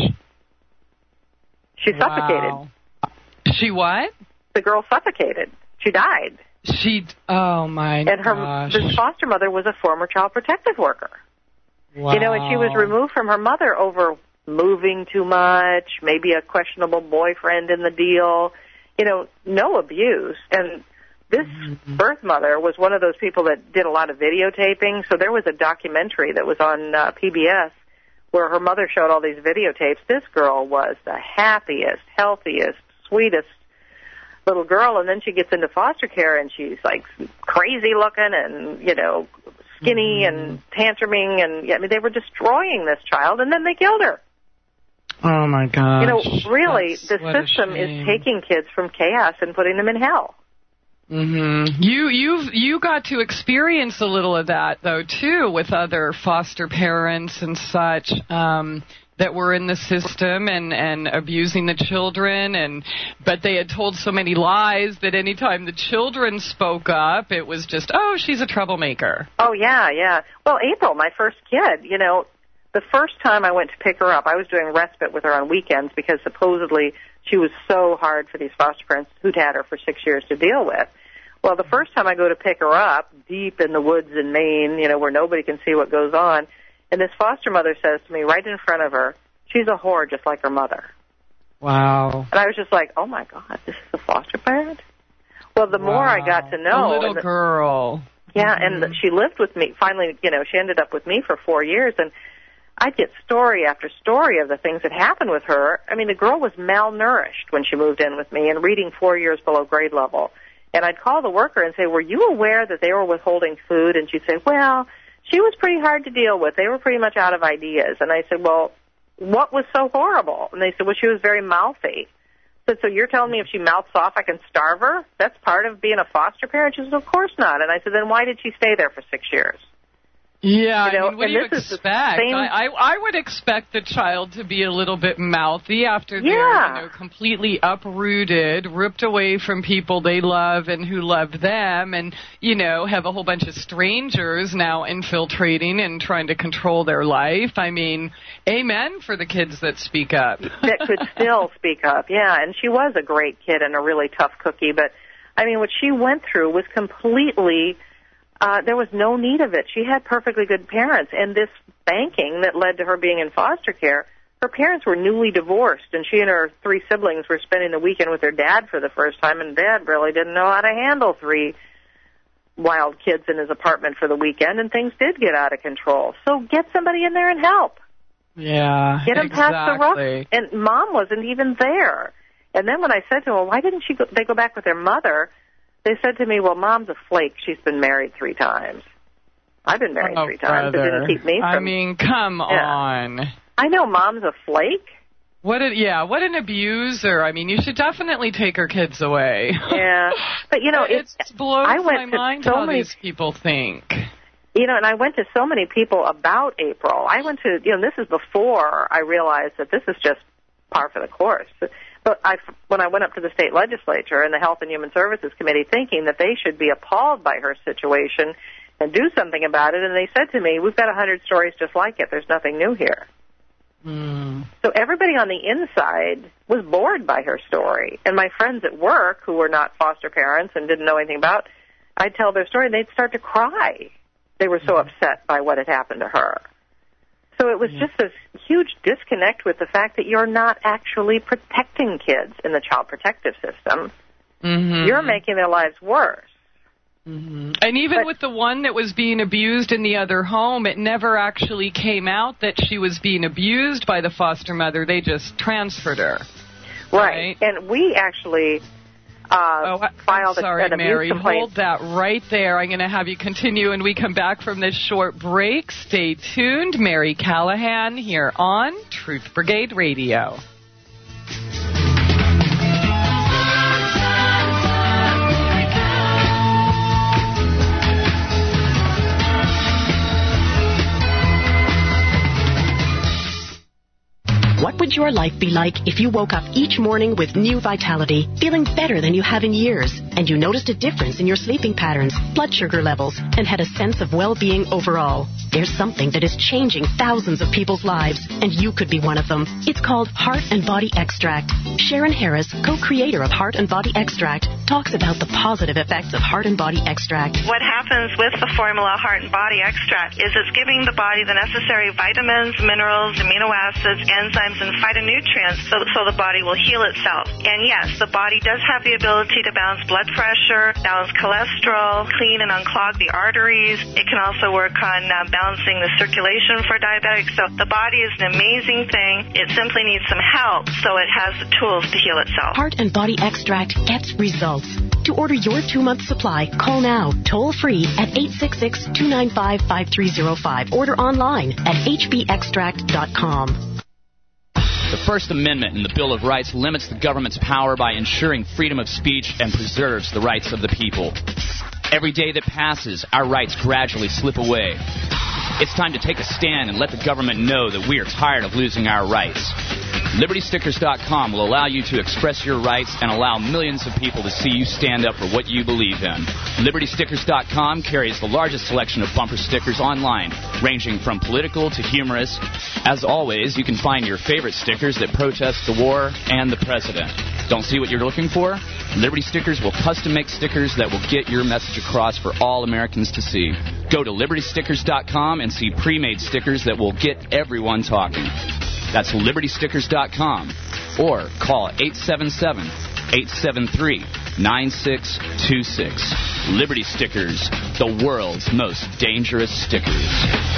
She Wow. suffocated. She what? The girl suffocated. She died. She, oh my And her gosh. the foster mother was a former child protective worker. Wow. You know, and she was removed from her mother over moving too much, maybe a questionable boyfriend in the deal, you know, no abuse. And this mm-hmm. birth mother was one of those people that did a lot of videotaping. So there was a documentary that was on uh, P B S where her mother showed all these videotapes. This girl was the happiest, healthiest, sweetest little girl, and then she gets into foster care, and she's like crazy looking and, you know, skinny mm-hmm. and tantruming, and yeah, I mean, they were destroying this child, and then they killed her. Oh my gosh. You know, really, That's, the system is taking kids from chaos and putting them in hell. Mm-hmm. You you you got to experience a little of that though too with other foster parents and such. Um, that were in the system and, and abusing the children, and but they had told so many lies that anytime the children spoke up, it was just, oh, she's a troublemaker. Oh, yeah, yeah. Well, April, my first kid, you know, the first time I went to pick her up, I was doing respite with her on weekends because supposedly she was so hard for these foster parents who'd had her for six years to deal with. Well, the first time I go to pick her up, deep in the woods in Maine, you know, where nobody can see what goes on, and this foster mother says to me right in front of her, she's a whore just like her mother. Wow. And I was just like, oh, my God, this is a foster parent? Well, the wow. more I got to know. A little the, girl. Yeah, mm-hmm. and she lived with me. Finally, you know, she ended up with me for four years, and I'd get story after story of the things that happened with her. I mean, the girl was malnourished when she moved in with me and reading four years below grade level. And I'd call the worker and say, were you aware that they were withholding food? And she'd say, well, she was pretty hard to deal with. They were pretty much out of ideas. And I said, well, what was so horrible? And they said, well, she was very mouthy. I said, so you're telling me if she mouths off, I can starve her? That's part of being a foster parent? She said, of course not. And I said, then why did she stay there for six years? Yeah, you know, I mean, what do you expect? Same... I, I I would expect the child to be a little bit mouthy after they're yeah. you know, completely uprooted, ripped away from people they love and who love them, and, you know, have a whole bunch of strangers now infiltrating and trying to control their life. I mean, amen for the kids that speak up. That could still speak up, yeah, and she was a great kid and a really tough cookie, but, I mean, what she went through was completely... Uh, there was no need of it. She had perfectly good parents, and this banking that led to her being in foster care, her parents were newly divorced, and she and her three siblings were spending the weekend with their dad for the first time, and Dad really didn't know how to handle three wild kids in his apartment for the weekend, and things did get out of control. So get somebody in there and help. Yeah, Get them exactly. past the rough. And Mom wasn't even there. And then when I said to her, well, why didn't she go, they go back with their mother, they said to me, well, Mom's a flake. She's been married three times. I've been married oh, three times. Brother. It didn't keep me from... I mean, come yeah. on. I know Mom's a flake. What a, yeah, what an abuser. I mean, you should definitely take her kids away. Yeah. But, you know, it it's, blows I went my to mind so how many, these people think. You know, and I went to so many people about April. I went to, you know, this is before I realized that this is just par for the course. But I, when I went up to the state legislature and the Health and Human Services Committee thinking that they should be appalled by her situation and do something about it, and they said to me, we've got a hundred stories just like it. There's nothing new here. Mm. So everybody on the inside was bored by her story. And my friends at work, who were not foster parents and didn't know anything about, I'd tell their story, and they'd start to cry. They were so upset by what had happened to her. So it was just this huge disconnect with the fact that you're not actually protecting kids in the child protective system. Mm-hmm. You're making their lives worse. Mm-hmm. And even but, with the one that was being abused in the other home, it never actually came out that she was being abused by the foster mother. They just transferred her. Right. right? And we actually... Uh, oh, filed sorry, an abuse Mary. complaint. Hold that right there. I'm going to have you continue when we come back from this short break. Stay tuned. Mary Callahan here on Truth Brigade Radio. What would your life be like if you woke up each morning with new vitality, feeling better than you have in years, and you noticed a difference in your sleeping patterns, blood sugar levels, and had a sense of well-being overall? There's something that is changing thousands of people's lives, and you could be one of them. It's called Heart and Body Extract. Sharon Harris, co-creator of Heart and Body Extract, talks about the positive effects of Heart and Body Extract. What happens with the formula Heart and Body Extract is it's giving the body the necessary vitamins, minerals, amino acids, enzymes, and phytonutrients so, so the body will heal itself. And yes, the body does have the ability to balance blood pressure, balance cholesterol, clean and unclog the arteries. It can also work on uh, balancing the circulation for diabetics. So the body is an amazing thing. It simply needs some help so it has the tools to heal itself. Heart and Body Extract gets results. To order your two-month supply, call now, toll-free at eight six six, two nine five, five three zero five. Order online at h b extract dot com. The First Amendment in the Bill of Rights limits the government's power by ensuring freedom of speech and preserves the rights of the people. Every day that passes, our rights gradually slip away. It's time to take a stand and let the government know that we are tired of losing our rights. Liberty Stickers dot com will allow you to express your rights and allow millions of people to see you stand up for what you believe in. Liberty Stickers dot com carries the largest selection of bumper stickers online, ranging from political to humorous. As always, you can find your favorite stickers that protest the war and the president. Don't see what you're looking for? Liberty Stickers will custom make stickers that will get your message across for all Americans to see. Go to Liberty Stickers dot com and see pre-made stickers that will get everyone talking. That's Liberty Stickers dot com or call eight seven seven, eight seven three, nine six two six. Liberty Stickers, the world's most dangerous stickers.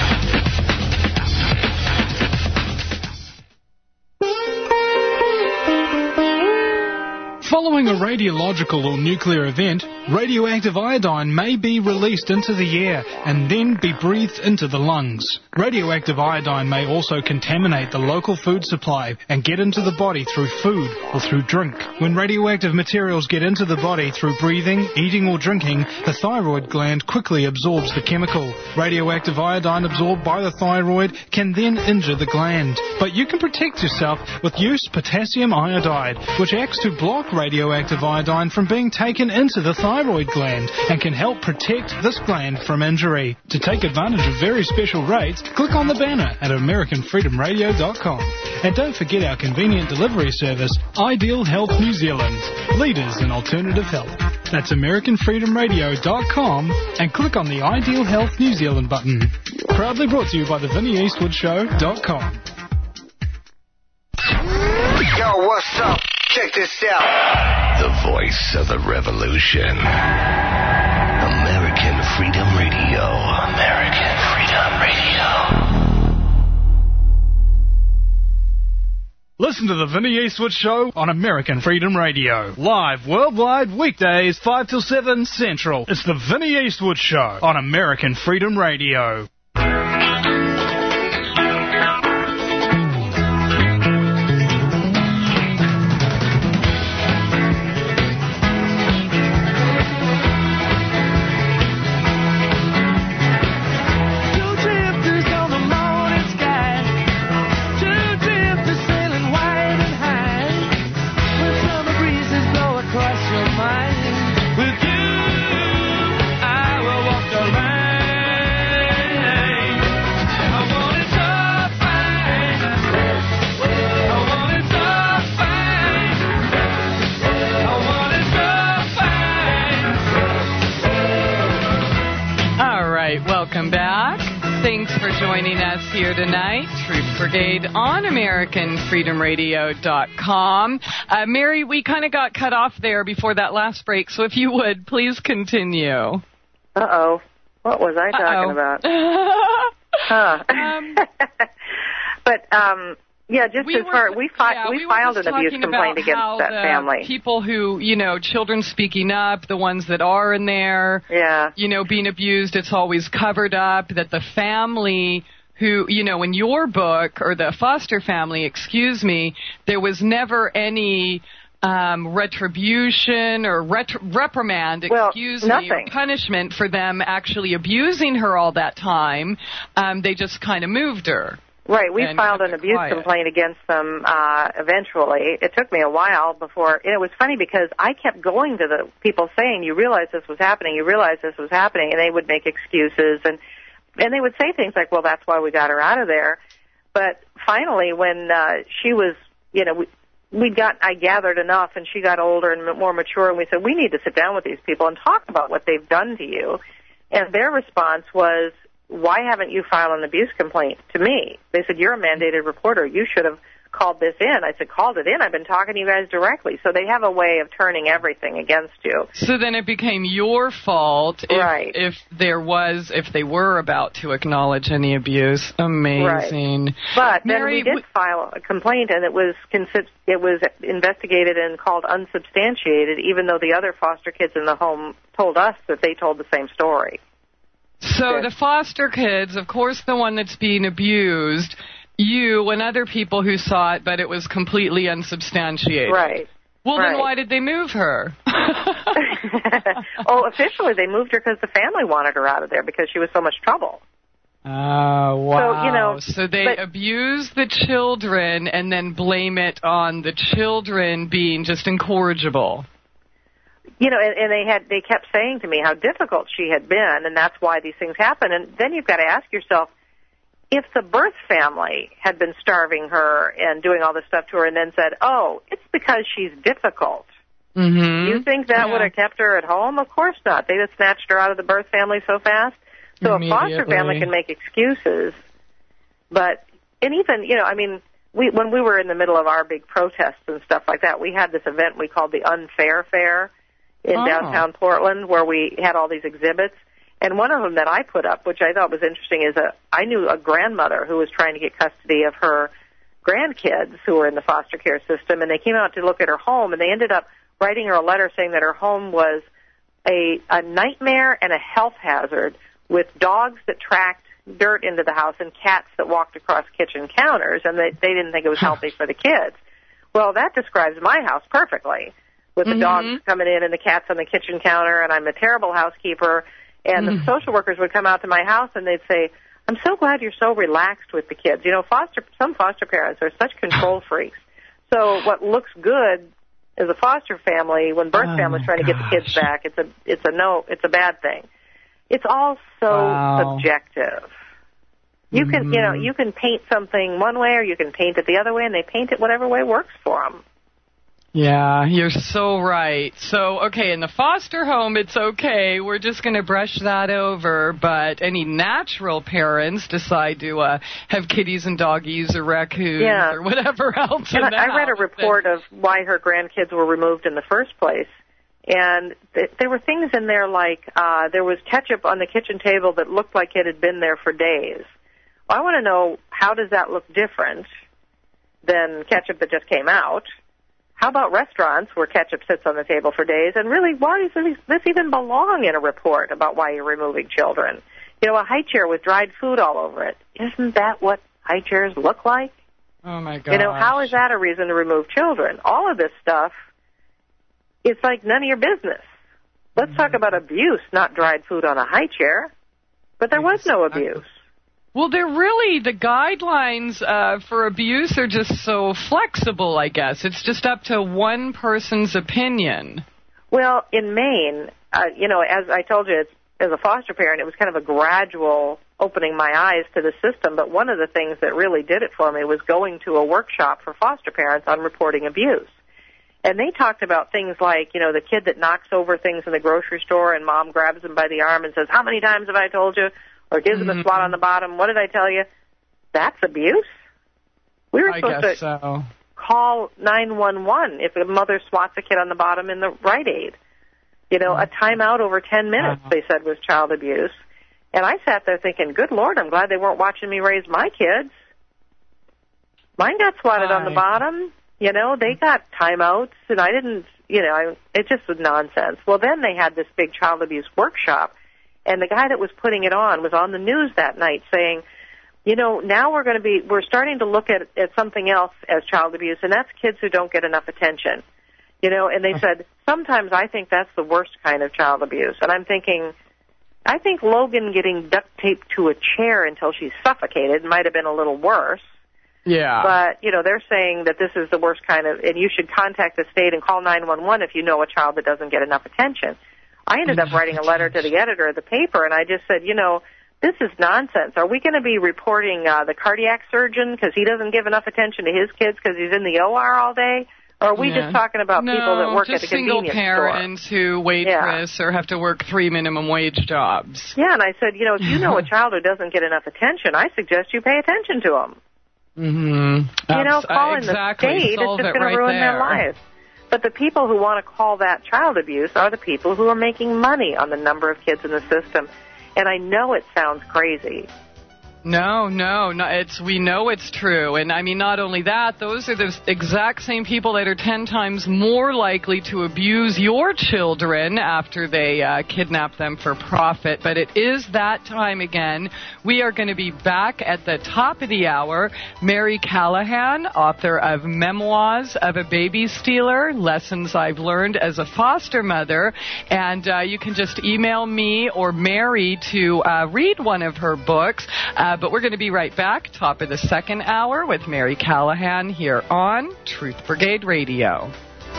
Following a radiological or nuclear event, radioactive iodine may be released into the air and then be breathed into the lungs. Radioactive iodine may also contaminate the local food supply and get into the body through food or through drink. When radioactive materials get into the body through breathing, eating or drinking, the thyroid gland quickly absorbs the chemical. Radioactive iodine absorbed by the thyroid can then injure the gland. But you can protect yourself with use potassium iodide, which acts to block radioactive iodine from being taken into the thyroid gland and can help protect this gland from injury. To take advantage of very special rates, click on the banner at American Freedom Radio dot com. And don't forget our convenient delivery service, Ideal Health New Zealand, leaders in alternative health. That's American Freedom Radio dot com and click on the Ideal Health New Zealand button. Proudly brought to you by the Vinnie Eastwood Show dot com. Yo, what's up? Check this out. The voice of the revolution. American Freedom Radio. American Freedom Radio. Listen to the Vinnie Eastwood Show on American Freedom Radio. Live worldwide weekdays, five till seven Central. It's the Vinnie Eastwood Show on American Freedom Radio. Welcome back. Thanks for joining us here tonight. Truth Brigade on American Freedom Radio dot com. Uh, Mary, we kind of got cut off there before that last break, so if you would, please continue. Uh-oh. What was I talking Uh-oh. about? huh. Um, but, um... Yeah, just we as were, far we, fi- yeah, we, we filed an an abuse complaint against that family. People who, you know, children speaking up, the ones that are in there, yeah, you know, being abused, it's always covered up. That the family who, you know, in your book, or the foster family, excuse me, there was never any um, retribution or ret- reprimand, excuse well, me, or punishment for them actually abusing her all that time. Um, they just kind of moved her. Right. We and filed kept an it abuse quiet. complaint against them uh, eventually. It took me a while before. And it was funny because I kept going to the people saying, you realize this was happening, you realize this was happening, and they would make excuses. And, and they would say things like, well, that's why we got her out of there. But finally, when uh, she was, you know, we, we got, I gathered enough, and she got older and more mature, and we said, we need to sit down with these people and talk about what they've done to you. And their response was, why haven't you filed an abuse complaint to me? They said, you're a mandated reporter. You should have called this in. I said, called it in. I've been talking to you guys directly. So they have a way of turning everything against you. So then it became your fault if, Right. if there was, if they were about to acknowledge any abuse. Amazing. Right. But then Mary, we did w- file a complaint, and it was consi- it was investigated and called unsubstantiated, even though the other foster kids in the home told us that they told the same story. So the foster kids, of course, the one that's being abused, you and other people who saw it, but it was completely unsubstantiated. Right. Well, right. then why did they move her? Oh, officially they moved her because the family wanted her out of there because she was so much trouble. Oh, wow. So, you know, so they but- abuse the children and then blame it on the children being just incorrigible. You know, and, and they had they kept saying to me how difficult she had been, and that's why these things happen. And then you've got to ask yourself, if the birth family had been starving her and doing all this stuff to her and then said, oh, it's because she's difficult, Mm-hmm. you think that Yeah. would have kept her at home? Of course not. They'd have snatched her out of the birth family so fast. So a foster Immediately. family can make excuses. But, and even, you know, I mean, we when we were in the middle of our big protests and stuff like that, we had this event we called the Unfair Fair in Oh. downtown Portland, where we had all these exhibits. And one of them that I put up, which I thought was interesting, is a I knew a grandmother who was trying to get custody of her grandkids who were in the foster care system, and they came out to look at her home, and they ended up writing her a letter saying that her home was a, a nightmare and a health hazard, with dogs that tracked dirt into the house and cats that walked across kitchen counters, and they, they didn't think it was healthy for the kids. Well, that describes my house perfectly, with the Mhm. dogs coming in and the cats on the kitchen counter, and I'm a terrible housekeeper. And the social workers would come out to my house and they'd say, I'm so glad you're so relaxed with the kids. You know, foster some foster parents are such control freaks. So what looks good as a foster family, when birth Oh, families my trying to get the kids gosh. back, it's a it's a no, it's a bad thing. It's all so Wow. subjective. You can, you know, Mhm. you can paint something one way or you can paint it the other way, and they paint it whatever way works for them. Yeah, you're so right. So, okay, in the foster home, it's okay. We're just going to brush that over. But any natural parents decide to uh, have kitties and doggies or raccoons Yeah. or whatever else. And in the I, I read a house, report of why her grandkids were removed in the first place. And th- there were things in there like uh, there was ketchup on the kitchen table that looked like it had been there for days. Well, I want to know, how does that look different than ketchup that just came out? How about restaurants where ketchup sits on the table for days? And really, why does this- this even belong in a report about why you're removing children? You know, a high chair with dried food all over it. Isn't that what high chairs look like? Oh, my God. You know, how is that a reason to remove children? All of this stuff, it's like none of your business. Let's talk about abuse, not dried food on a high chair. But there was no abuse. Well, they're really, the guidelines uh, for abuse are just so flexible, I guess. It's just up to one person's opinion. Well, in Maine, uh, you know, as I told you, it's, as a foster parent, it was kind of a gradual opening my eyes to the system. But one of the things that really did it for me was going to a workshop for foster parents on reporting abuse. And they talked about things like, you know, the kid that knocks over things in the grocery store and mom grabs him by the arm and says, how many times have I told you? Or gives him a swat on the bottom. What did I tell you? That's abuse. We were I supposed guess to so. call nine one one if a mother swats a kid on the bottom in the Rite Aid. You know, a timeout over ten minutes, they said, was child abuse. And I sat there thinking, good Lord, I'm glad they weren't watching me raise my kids. Mine got swatted on the Right. bottom. You know, they got timeouts, and I didn't, you know, I, it just was nonsense. Well, then they had this big child abuse workshop, and the guy that was putting it on was on the news that night saying, you know, now we're going to be, we're starting to look at, at something else as child abuse, and that's kids who don't get enough attention. You know, and they said, sometimes I think that's the worst kind of child abuse. And I'm thinking, I think Logan getting duct taped to a chair until she's suffocated might have been a little worse. Yeah. But, you know, they're saying that this is the worst kind of, and you should contact the state and call nine one one if you know a child that doesn't get enough attention. I ended up writing a letter to the editor of the paper, and I just said, you know, this is nonsense. Are we going to be reporting uh, the cardiac surgeon because he doesn't give enough attention to his kids because he's in the O R all day? Or are we yeah. just talking about no, people that work at just the convenience single parents store? who waitress yeah. or have to work three minimum wage jobs. Yeah, and I said, you know, if you know a child who doesn't get enough attention, I suggest you pay attention to them. Mm-hmm. You know, Abs- calling exactly. the state Solve is just it going right to ruin there. their lives. But the people who want to call that child abuse are the people who are making money on the number of kids in the system. And I know it sounds crazy. No, no, no, it's we know it's true. And I mean, not only that, those are the exact same people that are ten times more likely to abuse your children after they uh, kidnap them for profit. But it is that time again. We are going to be back at the top of the hour. Mary Callahan, author of Memoirs of a Baby Stealer, Lessons I've Learned as a Foster Mother. And uh, you can just email me or Mary to uh, read one of her books. Uh, but we're going to be right back, top of the second hour, with Mary Callahan here on Truth Brigade Radio.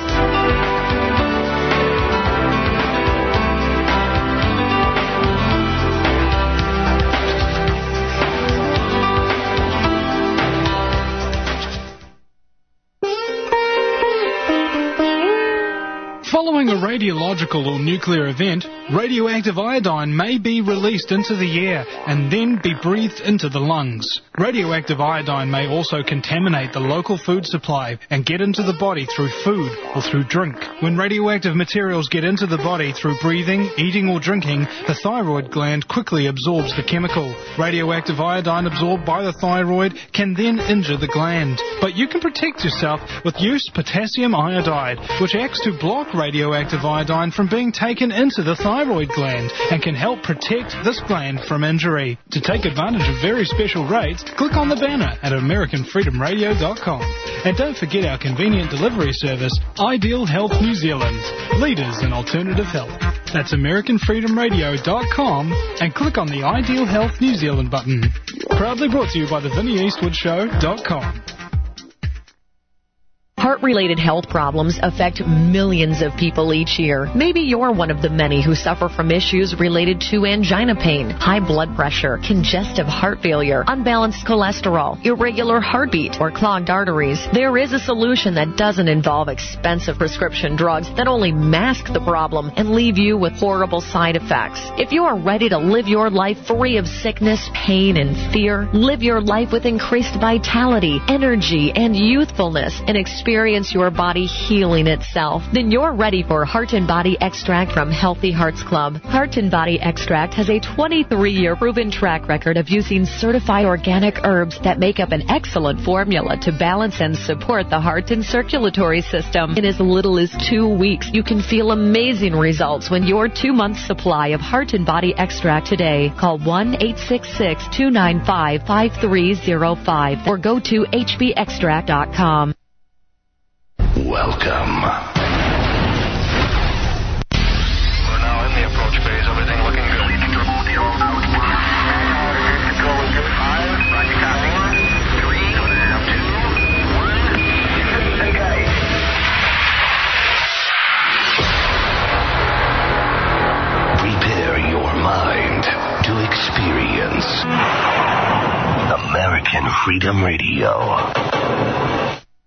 Following a radiological or nuclear event, radioactive iodine may be released into the air and then be breathed into the lungs. Radioactive iodine may also contaminate the local food supply and get into the body through food or through drink. When radioactive materials get into the body through breathing, eating or drinking, the thyroid gland quickly absorbs the chemical. Radioactive iodine absorbed by the thyroid can then injure the gland. But you can protect yourself with use potassium iodide, which acts to block radioactive iodine from being taken into the thyroid gland and can help protect this gland from injury. To take advantage of very special rates, click on the banner at American Freedom Radio dot com. And don't forget our convenient delivery service, Ideal Health New Zealand, leaders in alternative health. That's American Freedom Radio dot com and click on the Ideal Health New Zealand button. Proudly brought to you by the Vinnie Eastwood Show dot com. Heart-related health problems affect millions of people each year. Maybe you're one of the many who suffer from issues related to angina pain, high blood pressure, congestive heart failure, unbalanced cholesterol, irregular heartbeat, or clogged arteries. There is a solution that doesn't involve expensive prescription drugs that only mask the problem and leave you with horrible side effects. If you are ready to live your life free of sickness, pain, and fear, live your life with increased vitality, energy, and youthfulness, and experience Experience your body healing itself, then you're ready for Heart and Body Extract from Healthy Hearts Club. Heart and Body Extract has a twenty-three year proven track record of using certified organic herbs that make up an excellent formula to balance and support the heart and circulatory system. In as little as two weeks, you can feel amazing results when your two-month supply of Heart and Body Extract today. Call one eight six six, two nine five, five three zero five or go to H B extract dot com. Welcome. We're now in the approach phase. Everything looking good. Five, three, two, one, okay. Prepare your mind to experience American Freedom Radio.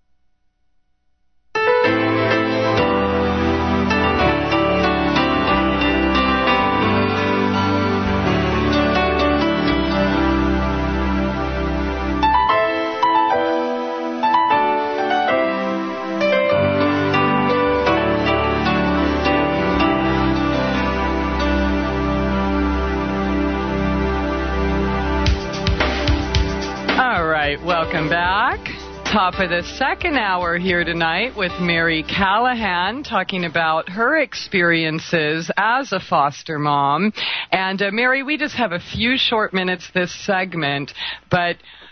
Welcome back. Top of the second hour here tonight with Mary Callahan talking about her experiences as a foster mom. And uh, Mary, we just have a few short minutes this segment, but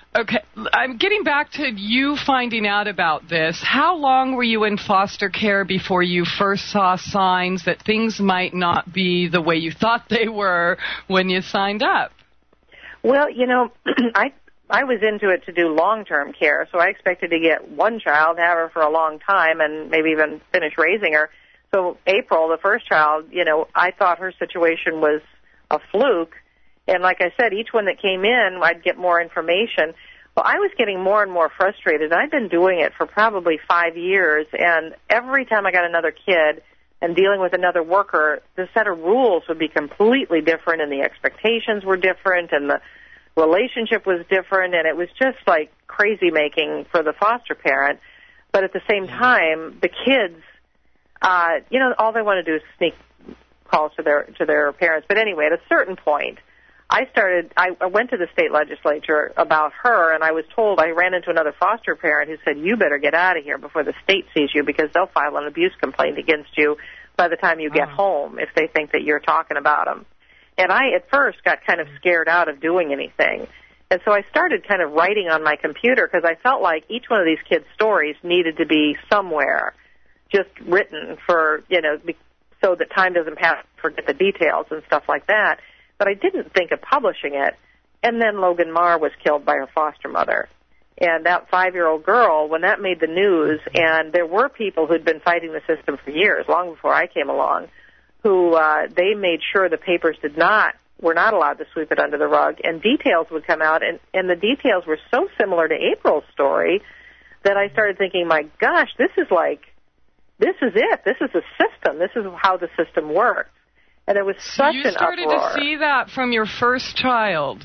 Okay, I'm getting back to you finding out about this. How long were you in foster care before you first saw signs that things might not be the way you thought they were when you signed up? Well, you know, I I was into it to do long-term care, so I expected to get one child, have her for a long time, and maybe even finish raising her. So April, the first child, you know, I thought her situation was a fluke. And like I said, each one that came in, I'd get more information. Well, I was getting more and more frustrated. I'd been doing it for probably five years, and every time I got another kid and dealing with another worker, the set of rules would be completely different, and the expectations were different, and the relationship was different, and it was just like crazy making for the foster parent. But at the same time, the kids, uh, you know, all they want to do is sneak calls to their to their parents. But anyway, at a certain point, I started, I went to the state legislature about her, and I was told, I ran into another foster parent who said, you better get out of here before the state sees you, because they'll file an abuse complaint against you by the time you get home if they think that you're talking about them. And I, at first, got kind of scared out of doing anything. And so I started kind of writing on my computer, because I felt like each one of these kids' stories needed to be somewhere, just written for, you know, so that time doesn't pass, forget the details and stuff like that. But I didn't think of publishing it. And then Logan Marr was killed by her foster mother. And that five-year-old girl, when that made the news, and there were people who'd been fighting the system for years, long before I came along, who uh, they made sure the papers did not, were not allowed to sweep it under the rug, and details would come out, and, and the details were so similar to April's story that I started thinking, my gosh, this is like, this is it. This is the system. This is how the system works. And it was such so an uproar. You started to see that from your first child.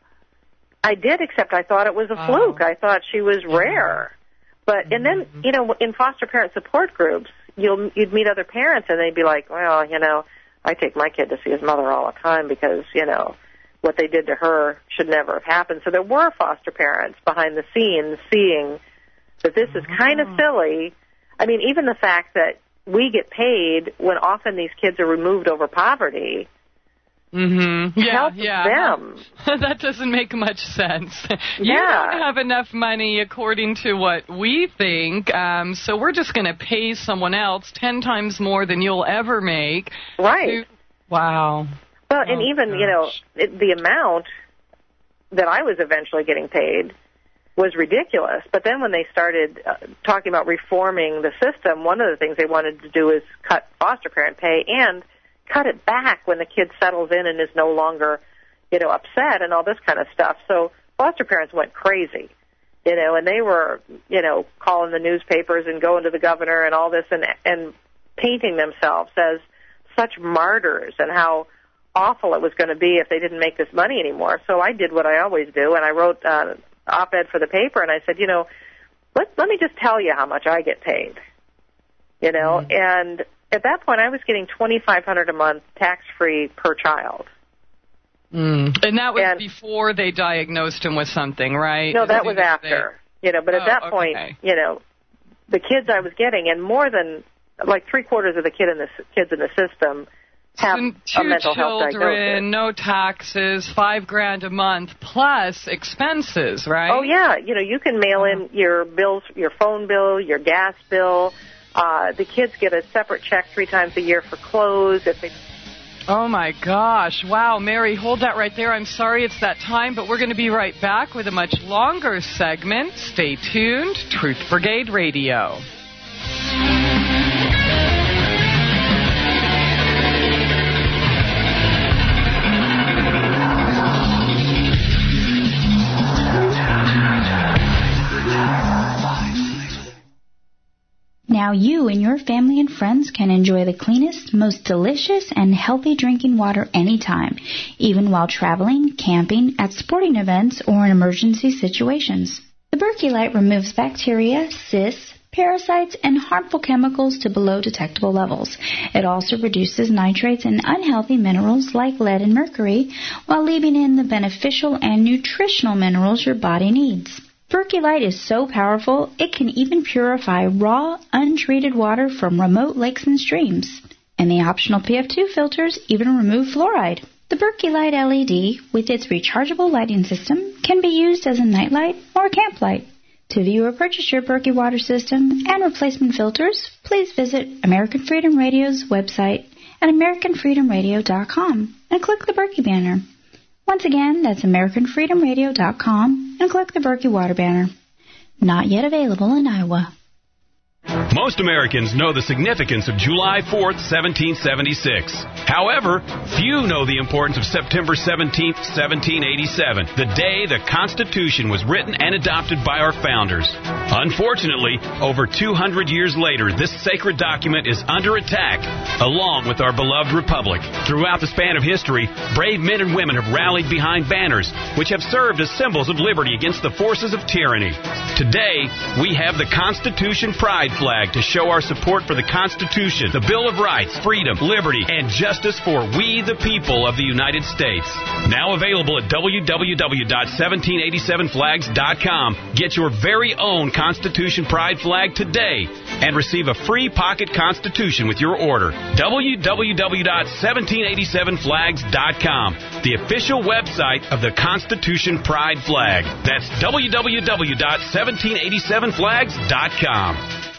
I did, except I thought it was a oh. fluke. I thought she was rare. But and then, you know, in foster parent support groups, you'll you'd meet other parents, and they'd be like, well, you know, I take my kid to see his mother all the time because, you know, what they did to her should never have happened. So there were foster parents behind the scenes seeing that this is kind of silly. I mean, even the fact that we get paid when often these kids are removed over poverty. Mm-hmm. Yeah, help yeah. them. That doesn't make much sense. You Yeah. don't have enough money according to what we think, um, so we're just going to pay someone else ten times more than you'll ever make. Right. To, wow. Well, oh, and even, gosh. you know, it, the amount that I was eventually getting paid was ridiculous. But then when they started uh, talking about reforming the system, one of the things they wanted to do is cut foster parent pay and cut it back when the kid settles in and is no longer, you know, upset and all this kind of stuff. So foster parents went crazy, you know, and they were, you know, calling the newspapers and going to the governor and all this and and painting themselves as such martyrs and how awful it was going to be if they didn't make this money anymore. So I did what I always do, and I wrote uh, op-ed for the paper, and I said, you know, let let me just tell you how much I get paid, you know, mm-hmm. and at that point I was getting twenty-five hundred dollars a month tax-free per child. Mm. And that was and, before they diagnosed him with something, right? No, that was after, they... you know, but at oh, that okay. point, you know, the kids I was getting, and more than, like three-quarters of the kid in the kids in the system have Two a mental health children, diagnosis. No taxes, five grand a month, plus expenses, right? Oh, yeah. You know, you can mail in your bills, your phone bill, your gas bill. Uh, the kids get a separate check three times a year for clothes. If they... Oh, my gosh. Wow, Mary, hold that right there. I'm sorry it's that time, but we're going to be right back with a much longer segment. Stay tuned. Truth Brigade Radio. Now you and your family and friends can enjoy the cleanest, most delicious, and healthy drinking water anytime, even while traveling, camping, at sporting events, or in emergency situations. The Berkey Light removes bacteria, cysts, parasites, and harmful chemicals to below detectable levels. It also reduces nitrates and unhealthy minerals like lead and mercury, while leaving in the beneficial and nutritional minerals your body needs. Berkey Light is so powerful, it can even purify raw, untreated water from remote lakes and streams. And the optional P F two filters even remove fluoride. The Berkey Light L E D, with its rechargeable lighting system, can be used as a nightlight or camp light. To view or purchase your Berkey water system and replacement filters, please visit American Freedom Radio's website at american freedom radio dot com and click the Berkey banner. Once again, that's american freedom radio dot com and click the Berkey water banner. Not yet available in Iowa. Most Americans know the significance of July fourth, seventeen seventy-six. However, few know the importance of September seventeenth, seventeen eighty-seven, the day the Constitution was written and adopted by our founders. Unfortunately, over two hundred years later, this sacred document is under attack, along with our beloved republic. Throughout the span of history, brave men and women have rallied behind banners, which have served as symbols of liberty against the forces of tyranny. Today, we have the Constitution Pride flag to show our support for the Constitution, the Bill of Rights, freedom, liberty, and justice for we the people of the United States. Now available at w w w dot seventeen eighty-seven flags dot com. Get your very own Constitution Pride flag today and receive a free pocket Constitution with your order. w w w dot seventeen eighty-seven flags dot com, the official website of the Constitution Pride flag. That's w w w dot seventeen eighty-seven flags dot com.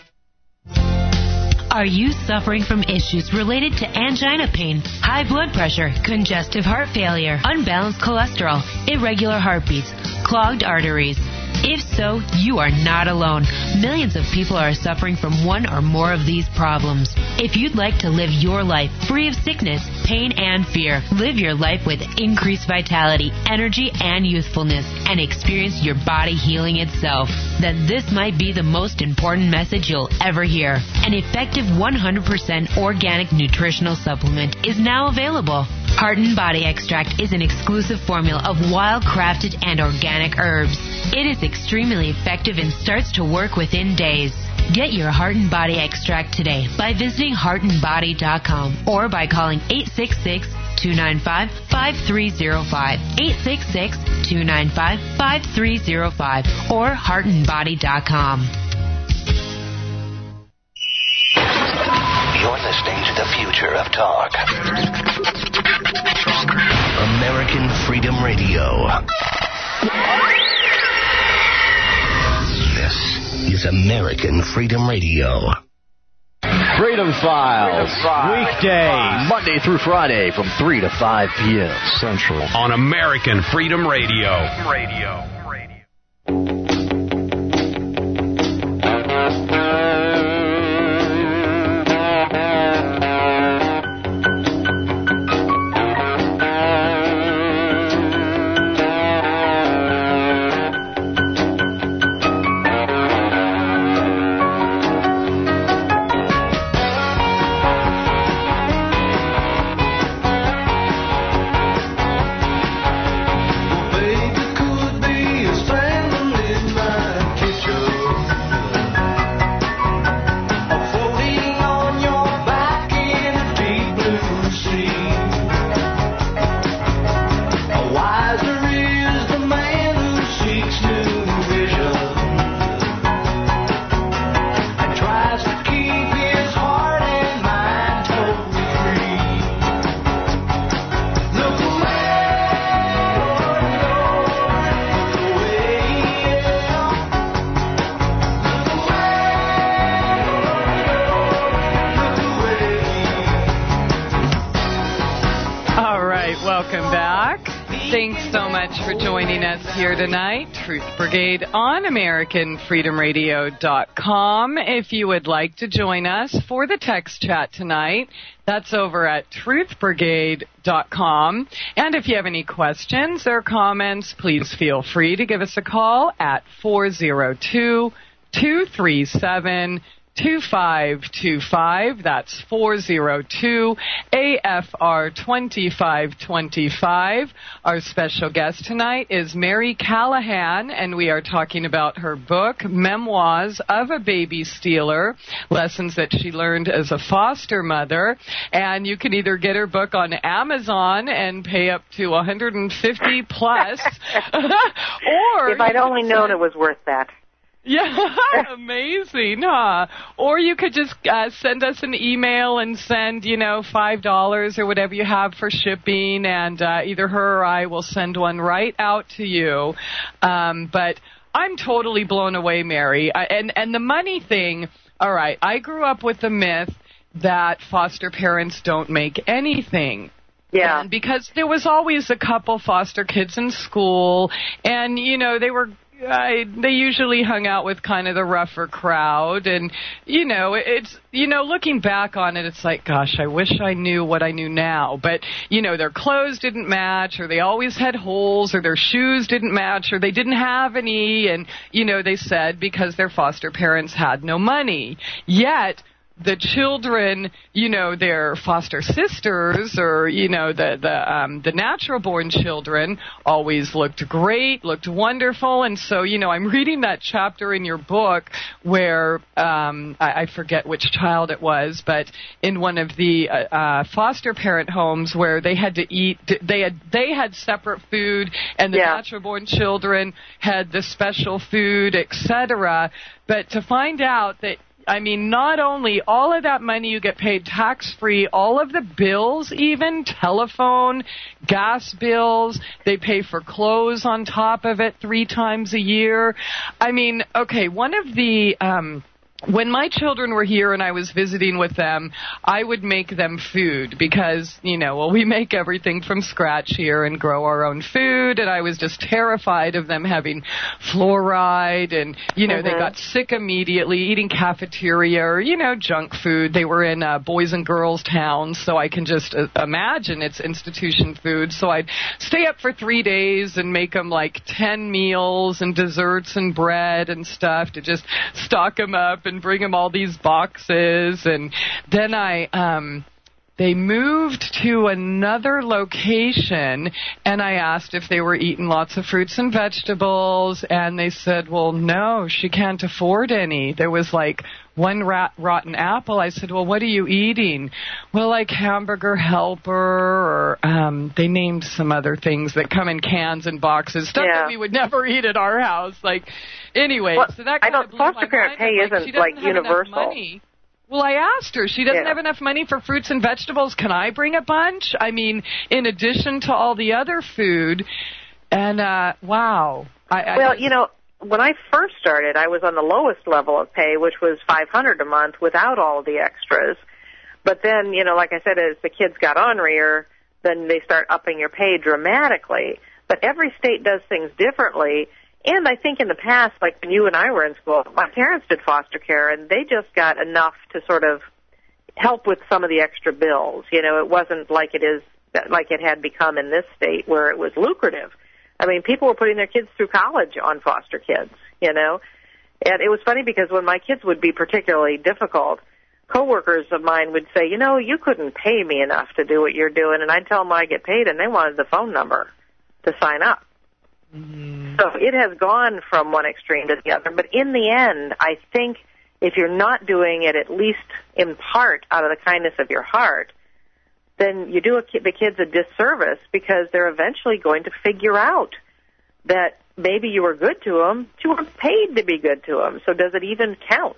Are you suffering from issues related to angina pain, high blood pressure, congestive heart failure, unbalanced cholesterol, irregular heartbeats, clogged arteries? If so, you are not alone. Millions of people are suffering from one or more of these problems. If you'd like to live your life free of sickness, pain, and fear, live your life with increased vitality, energy, and youthfulness, and experience your body healing itself, then this might be the most important message you'll ever hear. An effective one hundred percent organic nutritional supplement is now available. Heart and Body Extract is an exclusive formula of wild-crafted and organic herbs. It is extremely effective and starts to work within days. Get your Heart and Body Extract today by visiting heart and body dot com or by calling eight six six, two nine five, five three zero five, eight six six, two nine five, five three zero five, or heart and body dot com. You're listening to the future of talk. American Freedom Radio. This is American Freedom Radio. Freedom Files, weekdays, Monday through Friday from three to five p.m. Central. On American Freedom Radio. Radio. Here tonight, Truth Brigade on American Freedom Radio dot com. If you would like to join us for the text chat tonight, that's over at Truth Brigade dot com. And if you have any questions or comments, please feel free to give us a call at four oh two, two three seven, two five two five. That's four oh two, A F R twenty-five twenty-five. Our special guest tonight is Mary Callahan, and we are talking about her book, Memoirs of a Baby Stealer, lessons that she learned as a foster mother. And you can either get her book on Amazon and pay up to one hundred fifty plus, or if I'd only known it was worth that. Yeah, amazing, huh? Or you could just uh, send us an email and send, you know, five dollars or whatever you have for shipping, and uh, either her or I will send one right out to you. Um, but I'm totally blown away, Mary. I, and, and the money thing, all right, I grew up with the myth that foster parents don't make anything. Yeah. And because there was always a couple foster kids in school, and, you know, they were... I, they usually hung out with kind of the rougher crowd, and, you know, it's, you know, looking back on it, it's like, gosh, I wish I knew what I knew now, but, you know, their clothes didn't match, or they always had holes, or their shoes didn't match, or they didn't have any, and, you know, they said because their foster parents had no money. Yet, the children, you know, their foster sisters, or, you know, the the um, the natural born children always looked great, looked wonderful. And so, you know, I'm reading that chapter in your book where um, I, I forget which child it was, but in one of the uh, uh, foster parent homes where they had to eat, they had they had separate food, and the Yeah. natural born children had the special food, et cetera. But to find out that, I mean, not only all of that money you get paid tax-free, all of the bills even, telephone, gas bills, they pay for clothes on top of it three times a year. I mean, okay, one of the... Um, when my children were here and I was visiting with them, I would make them food because, you know, well, we make everything from scratch here and grow our own food, and I was just terrified of them having fluoride, and, you know, Mm-hmm. they got sick immediately eating cafeteria or, you know, junk food. They were in uh, boys and girls towns, so I can just uh, imagine it's institution food. So I'd stay up for three days and make them like ten meals and desserts and bread and stuff to just stock them up and bring them all these boxes. And then I, um, they moved to another location, and I asked if they were eating lots of fruits and vegetables, and they said, well, no, she can't afford any. There was like one rat, rotten apple. I said, well, what are you eating? Well, like Hamburger Helper, or um, they named some other things that come in cans and boxes, stuff Yeah. that we would never eat at our house. Like, anyway, Well, so that I kind of don't- blew foster my parent mind. pay I'm isn't, she doesn't like, have enough universal. money. Well, I asked her. She doesn't Yeah. have enough money for fruits and vegetables. Can I bring a bunch? I mean, in addition to all the other food. And, uh, wow. I, I, Well, you know, when I first started, I was on the lowest level of pay, which was five hundred dollars a month without all the extras. But then, you know, like I said, as the kids got ornerier, then they start upping your pay dramatically. But every state does things differently. And I think in the past, like when you and I were in school, my parents did foster care, and they just got enough to sort of help with some of the extra bills. You know, it wasn't like it is, like it had become in this state where it was lucrative. I mean, people were putting their kids through college on foster kids, you know. And it was funny because when my kids would be particularly difficult, coworkers of mine would say, you know, you couldn't pay me enough to do what you're doing. And I'd tell them I get paid, and they wanted the phone number to sign up. Mm-hmm. So it has gone from one extreme to the other. But in the end, I think if you're not doing it at least in part out of the kindness of your heart, then you do a, the kids a disservice, because they're eventually going to figure out that maybe you were good to them, but you weren't paid to be good to them. So does it even count?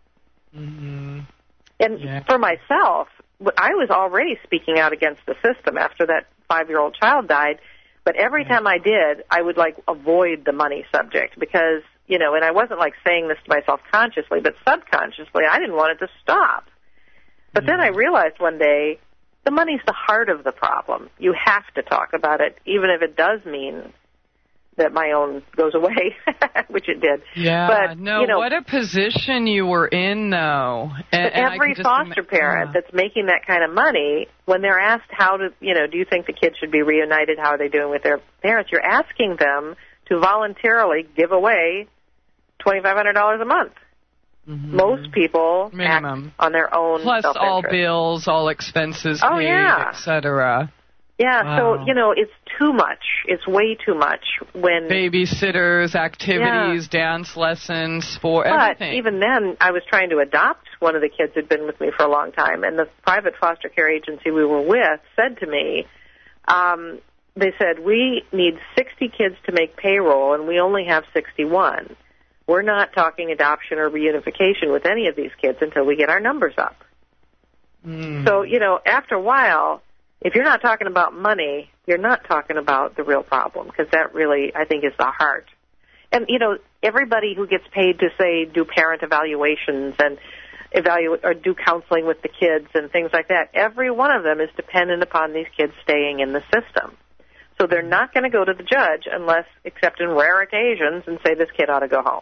Mm-hmm. And Yeah. for myself, I was already speaking out against the system after that five-year-old child died. But every time I did, I would, like, avoid the money subject because, you know, and I wasn't, like, saying this to myself consciously, but subconsciously, I didn't want it to stop. But then I realized one day, the money's the heart of the problem. You have to talk about it, even if it does mean that my own goes away, which it did. Yeah, but, no, you know, what a position you were in, though. And, But and I every can just foster ima- parent yeah. that's making that kind of money, when they're asked how to, you know, do you think the kids should be reunited? How are they doing with their parents? You're asking them to voluntarily give away twenty-five hundred dollars a month. Mm-hmm. Most people Minimum. act on their own Plus all self-interest. bills, all expenses Oh, paid, yeah. et cetera. Yeah, Wow. so, you know, it's too much. It's way too much when... Babysitters, activities, dance lessons, sport, But everything. even then, I was trying to adopt one of the kids who'd been with me for a long time, and the private foster care agency we were with said to me, um, they said, we need sixty kids to make payroll, and we only have sixty-one. we're not talking adoption or reunification with any of these kids until we get our numbers up. Mm. So, you know, after a while, if you're not talking about money, you're not talking about the real problem, because that really, I think, is the heart. And, you know, everybody who gets paid to, say, do parent evaluations and evaluate or do counseling with the kids and things like that, every one of them is dependent upon these kids staying in the system. So they're not going to go to the judge unless, except in rare occasions, and say this kid ought to go home.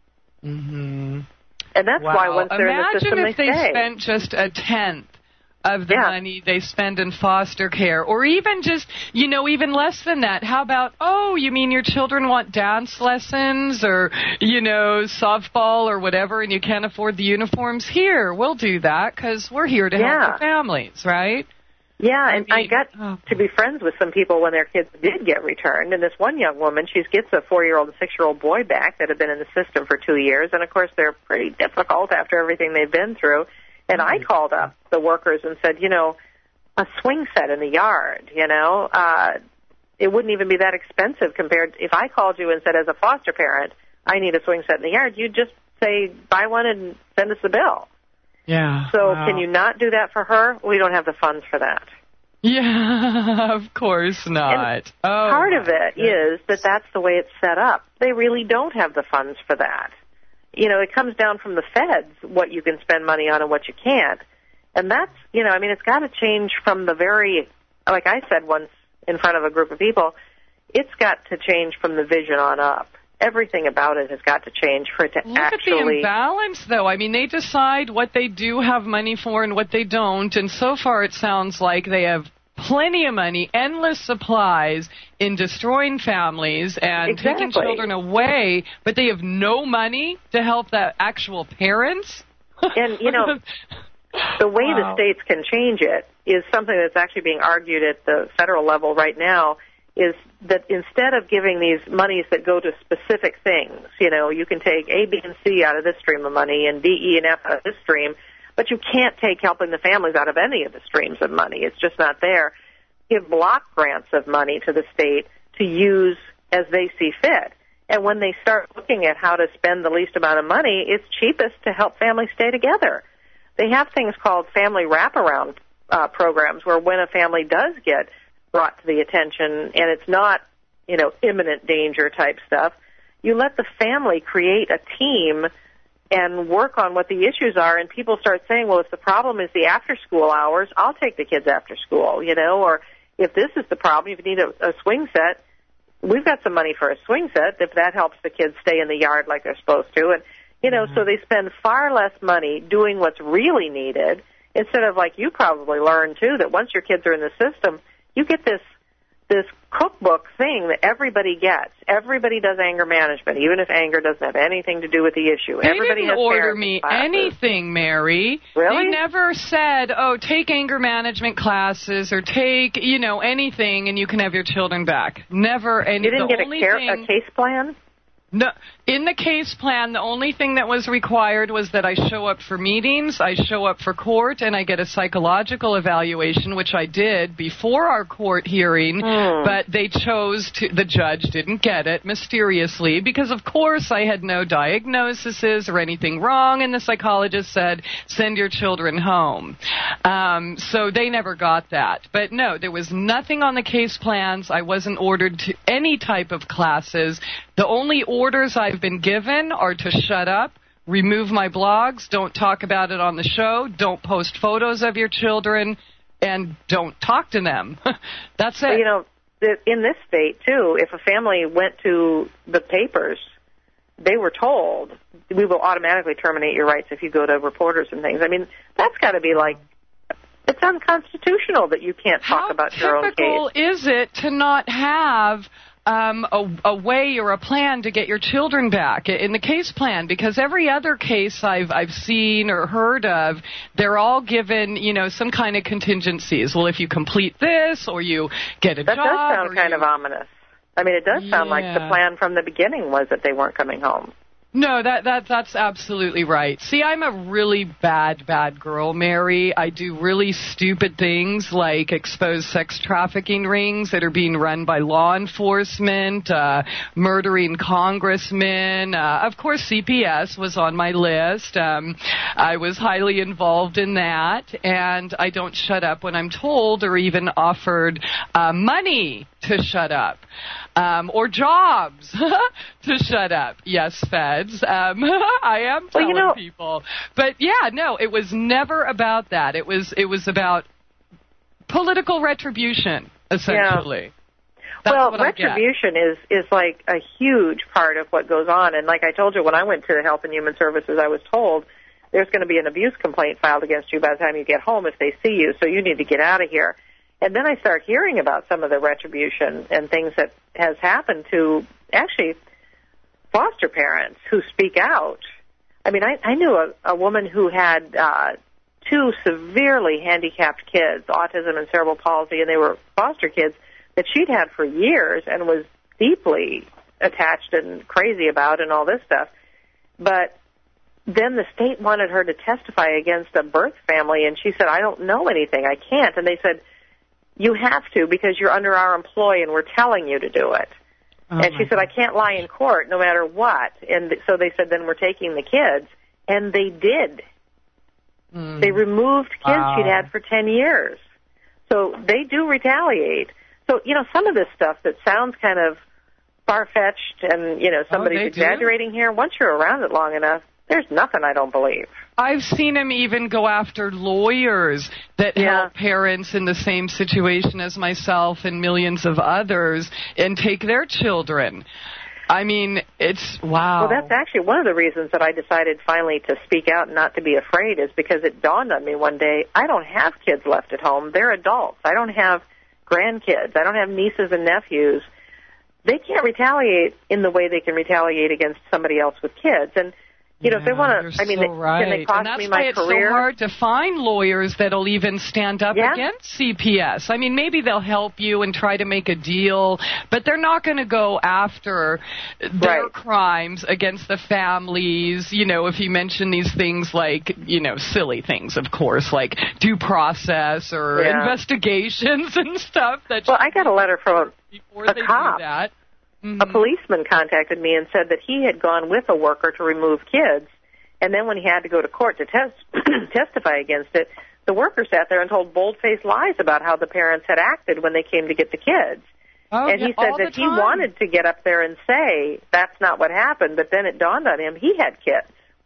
Mm-hmm. And that's wow. why once they're Imagine in the system, if they they stay. spent just a tenth of the yeah. money they spend in foster care, or even just, you know, even less than that. How about, oh, you mean your children want dance lessons or, you know, softball or whatever, and you can't afford the uniforms? Here, we'll do that because we're here to yeah. help the families, right? Yeah, I and mean, I got oh. to be friends with some people when their kids did get returned. And this one young woman, she gets a four-year-old and six-year-old boy back that had been in the system for two years. And, of course, they're pretty difficult after everything they've been through. And I called up the workers and said, you know, a swing set in the yard, you know, uh, it wouldn't even be that expensive compared to if I called you and said, as a foster parent, I need a swing set in the yard, you'd just say, buy one and send us the bill. Yeah. So wow. can you not do that for her? We don't have the funds for that. Yeah, of course not. And oh, part of it goodness. is that that's the way it's set up. They really don't have the funds for that. You know, it comes down from the feds what you can spend money on and what you can't. And that's, you know, I mean, it's got to change from the very, like I said once in front of a group of people, it's got to change from the vision on up. Everything about it has got to change for it to Look actually... at the imbalance, though. I mean, they decide what they do have money for and what they don't, and so far it sounds like they have plenty of money, endless supplies in destroying families and exactly. taking children away, but they have no money to help the actual parents? And, you know, the way wow. the states can change it is something that's actually being argued at the federal level right now, is that instead of giving these monies that go to specific things, you know, you can take A, B, and C out of this stream of money and D, E, and F out of this stream, but you can't take helping the families out of any of the streams of money. It's just not there. Give block grants of money to the state to use as they see fit. And when they start looking at how to spend the least amount of money, it's cheapest to help families stay together. They have things called family wraparound uh, programs where when a family does get brought to the attention and it's not, you know, imminent danger type stuff, you let the family create a team and work on what the issues are, and people start saying, well, if the problem is the after-school hours, I'll take the kids after school, you know, or if this is the problem, if you need a, a swing set, we've got some money for a swing set if that helps the kids stay in the yard like they're supposed to. And, you know, mm-hmm. so they spend far less money doing what's really needed instead of, like you probably learned, too, that once your kids are in the system, you get this this cookbook thing that everybody gets. Everybody does anger management, even if anger doesn't have anything to do with the issue. They Everybody didn't has order me classes. anything, Mary. Really? They never said, oh, take anger management classes or take, you know, anything and you can have your children back. Never. And you didn't the get only a, care, thing, a case plan? No, in the case plan, the only thing that was required was that I show up for meetings, I show up for court, and I get a psychological evaluation, which I did before our court hearing, mm. but they chose to, the judge didn't get it, mysteriously, because of course I had no diagnoses or anything wrong, and the psychologist said, send your children home. Um, so they never got that. But no, there was nothing on the case plans. I wasn't ordered to any type of classes. The only orders I've been given are to shut up, remove my blogs, don't talk about it on the show, don't post photos of your children, and don't talk to them. That's it. Well, you know, in this state, too, if a family went to the papers, they were told, we will automatically terminate your rights if you go to reporters and things. I mean, that's got to be like, it's unconstitutional that you can't talk How about your own case. How typical is it to not have Um, a, a way or a plan to get your children back in the case plan? Because every other case I've I've seen or heard of, they're all given, you know, some kind of contingencies. Well, if you complete this or you get a that job. That does sound kind you... of ominous. I mean, it does sound yeah. like the plan from the beginning was that they weren't coming home. No, that that that's absolutely right. See, I'm a really bad, bad girl, Mary. I do really stupid things like expose sex trafficking rings that are being run by law enforcement, uh, murdering congressmen. Uh, of course, C P S was on my list. Um, I was highly involved in that, and I don't shut up when I'm told or even offered uh, money to shut up. Um, or jobs to shut up. Yes, feds. Um, I am telling well, you know, people. But yeah, no, it was never about that. It was it was about political retribution, essentially. Yeah. Well, retribution is, is like a huge part of what goes on. And like I told you, when I went to Health and Human Services, I was told there's going to be an abuse complaint filed against you by the time you get home if they see you, so you need to get out of here. And then I start hearing about some of the retribution and things that has happened to actually foster parents who speak out. I mean, I, I knew a, a woman who had uh, two severely handicapped kids, autism and cerebral palsy, and they were foster kids that she'd had for years and was deeply attached and crazy about and all this stuff. But then the state wanted her to testify against a birth family, and she said, I don't know anything. I can't. And they said, you have to because you're under our employ and we're telling you to do it. Oh, and she said, I can't lie in court no matter what. And so they said, then we're taking the kids. And they did. Mm. They removed kids wow. she'd had for ten years. So they do retaliate. So, you know, some of this stuff that sounds kind of far-fetched and, you know, somebody's oh, exaggerating do? here, once you're around it long enough, there's nothing I don't believe. I've seen him even go after lawyers that yeah. help parents in the same situation as myself and millions of others and take their children. I mean, it's, wow. Well, that's actually one of the reasons that I decided finally to speak out and not to be afraid is because it dawned on me one day, I don't have kids left at home. They're adults. I don't have grandkids. I don't have nieces and nephews. They can't retaliate in the way they can retaliate against somebody else with kids. And You know, yeah, if they want to, I mean, so they, right. can they cost and that's me my why it's career? so hard to find lawyers that'll even stand up yeah. against C P S. I mean, maybe they'll help you and try to make a deal, but they're not going to go after their right. crimes against the families. You know, if you mention these things like, you know, silly things, of course, like due process or yeah. investigations and stuff. That well, I got a letter from before a they cop. do that. Mm-hmm. A policeman contacted me and said that he had gone with a worker to remove kids. And then when he had to go to court to test, testify against it, the worker sat there and told bold-faced lies about how the parents had acted when they came to get the kids. Oh, and he yeah, said that he wanted to get up there and say that's not what happened, but then it dawned on him he had kids.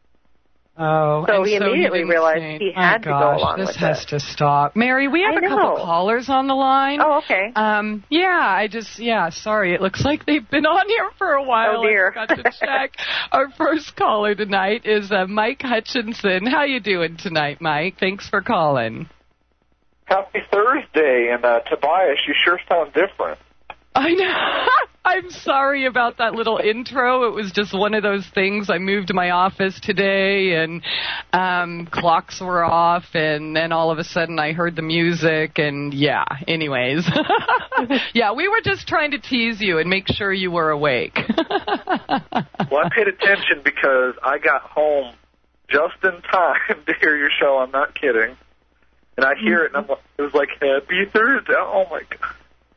Oh, so and he so immediately he realized say, he had oh, to gosh, go along this with has it. to stop. Mary, we have I a know. couple callers on the line. Oh, okay. Um, yeah, I just, yeah, sorry. It looks like they've been on here for a while. Oh, dear. I forgot to check. Our first caller tonight is uh, Mike Hutchinson. How you doing tonight, Mike? Thanks for calling. Happy Thursday, and uh, Tobias, you sure sound different. I know. I'm sorry about that little intro. It was just one of those things. I moved to my office today, and um, clocks were off, and then all of a sudden I heard the music, and yeah, anyways. Yeah, we were just trying to tease you and make sure you were awake. Well, I paid attention because I got home just in time to hear your show. I'm not kidding. And I hear it, and I'm like, it was like, Happy Thursday. Oh, my God.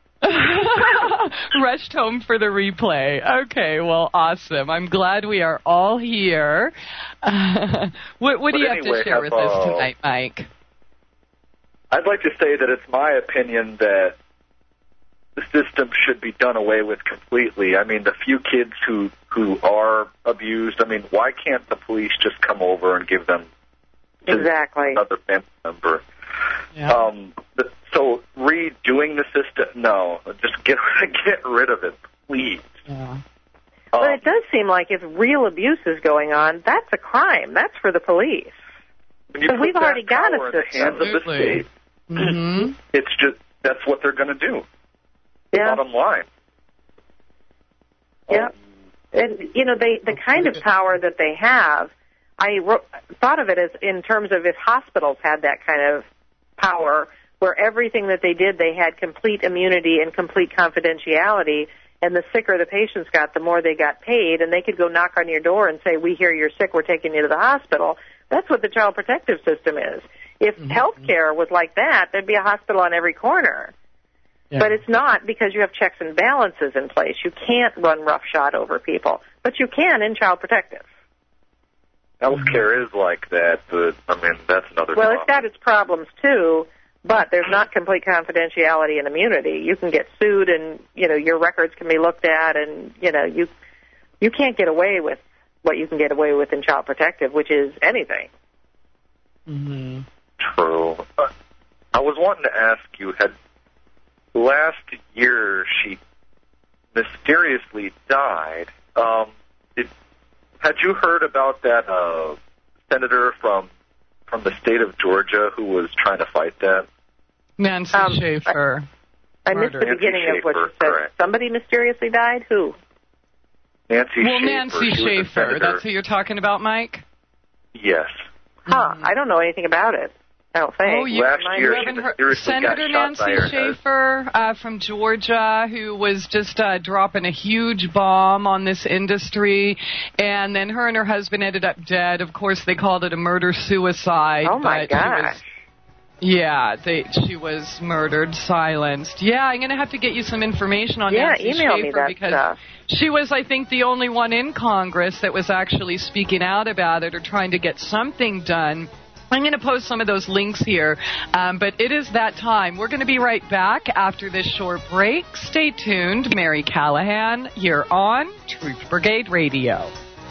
Rushed home for the replay. Okay, well, awesome. I'm glad we are all here. Uh, what what do you anyway, have to share have, with us uh, tonight, Mike? I'd like to say that it's my opinion that the system should be done away with completely. I mean, the few kids who, who are abused, I mean, why can't the police just come over and give them exactly another family member? Yeah. Um, the, so redoing the system, no, just get get rid of it, please. Yeah. Um, But it does seem like if real abuse is going on, that's a crime. That's for the police. Because we've already got a system. In the hands of the state. Mm-hmm. It's just that's what they're going to do. Yeah. Bottom line. Yeah. Um, and you know, they the kind of power that they have. I wrote, thought of it as in terms of if hospitals had that kind of power, where everything that they did, they had complete immunity and complete confidentiality, and the sicker the patients got, the more they got paid, and they could go knock on your door and say, we hear you're sick, we're taking you to the hospital. That's what the Child Protective System is. If mm-hmm. health care was like that, there'd be a hospital on every corner. Yeah. But it's not, because you have checks and balances in place. You can't run roughshod over people, but you can in Child Protective. Health care is like that, but, I mean, that's another Well, problem. It's got its problems, too, but there's not complete confidentiality and immunity. You can get sued, and, you know, your records can be looked at, and, you know, you you can't get away with what you can get away with in Child Protective, which is anything. Mm-hmm. True. Uh, I was wanting to ask you, had last year she mysteriously died. Um, did, had you heard about that uh, senator from from the state of Georgia who was trying to fight that? Nancy um, Schaefer. I, I missed the Nancy beginning Schaefer, of what you said. correct. Somebody mysteriously died? Who? Nancy well, Schaefer. Nancy She was a Schaefer. senator. That's who you're talking about, Mike? Yes. Huh. I don't know anything about it. I don't think. Oh, you, Last you year, haven't she heard mysteriously Senator got shot by Nancy her Schaefer uh, from Georgia, who was just uh, dropping a huge bomb on this industry, and then her and her husband ended up dead. Of course, they called it a murder-suicide. Oh, my but she gosh. was, yeah, they, she was murdered, silenced. Yeah, I'm going to have to get you some information on Yeah, Nancy email Schaefer me that because stuff. she was, I think, the only one in Congress that was actually speaking out about it or trying to get something done. I'm going to post some of those links here, um, but it is that time. We're going to be right back after this short break. Stay tuned. Mary Callahan here on Truth Brigade Radio.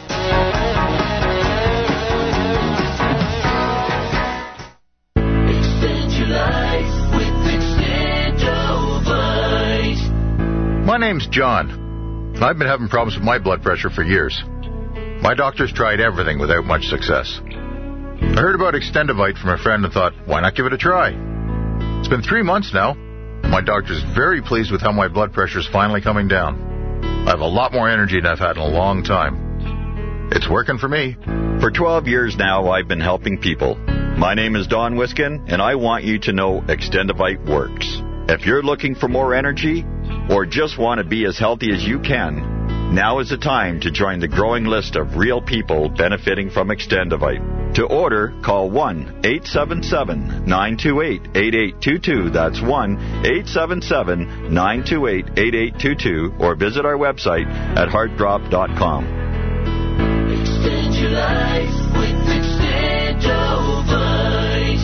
Extend your life with Extendovite. My name's John. I've been having problems with my blood pressure for years. My doctor's tried everything without much success. I heard about Extendovite from a friend and thought, why not give it a try? It's been three months now. My doctor's very pleased with how my blood pressure's finally coming down. I have a lot more energy than I've had in a long time. It's working for me. For twelve years now, I've been helping people. My name is Don Wiskin, and I want you to know Extendovite works. If you're looking for more energy or just want to be as healthy as you can, now is the time to join the growing list of real people benefiting from Extendovite. To order, call one eight seven seven, nine two eight, eight eight two two. That's one eight seven seven, nine two eight, eight eight two two, or visit our website at heartdrop dot com. Extend your life with Extendovite.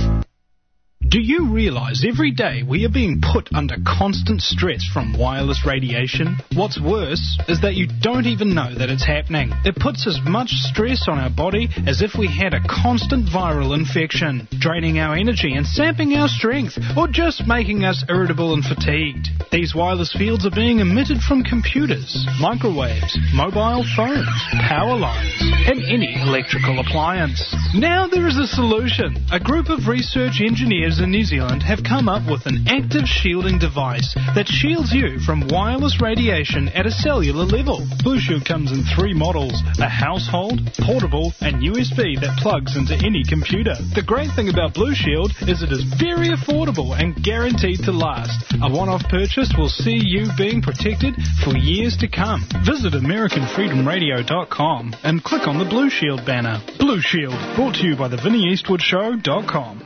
Do you realize every day we are being put under constant stress from wireless radiation? What's worse is that you don't even know that it's happening. It puts as much stress on our body as if we had a constant viral infection, draining our energy and sapping our strength, or just making us irritable and fatigued. These wireless fields are being emitted from computers, microwaves, mobile phones, power lines, and any electrical appliance. Now there is a solution. A group of research engineers in New Zealand have come up with an active shielding device that shields you from wireless radiation at a cellular level. Blue Shield comes in three models, a household, portable, and U S B that plugs into any computer. The great thing about Blue Shield is it is very affordable and guaranteed to last. A one-off purchase will see you being protected for years to come. Visit American Freedom Radio dot com and click on the Blue Shield banner. Blue Shield, brought to you by the Vinnie Eastwood Show dot com.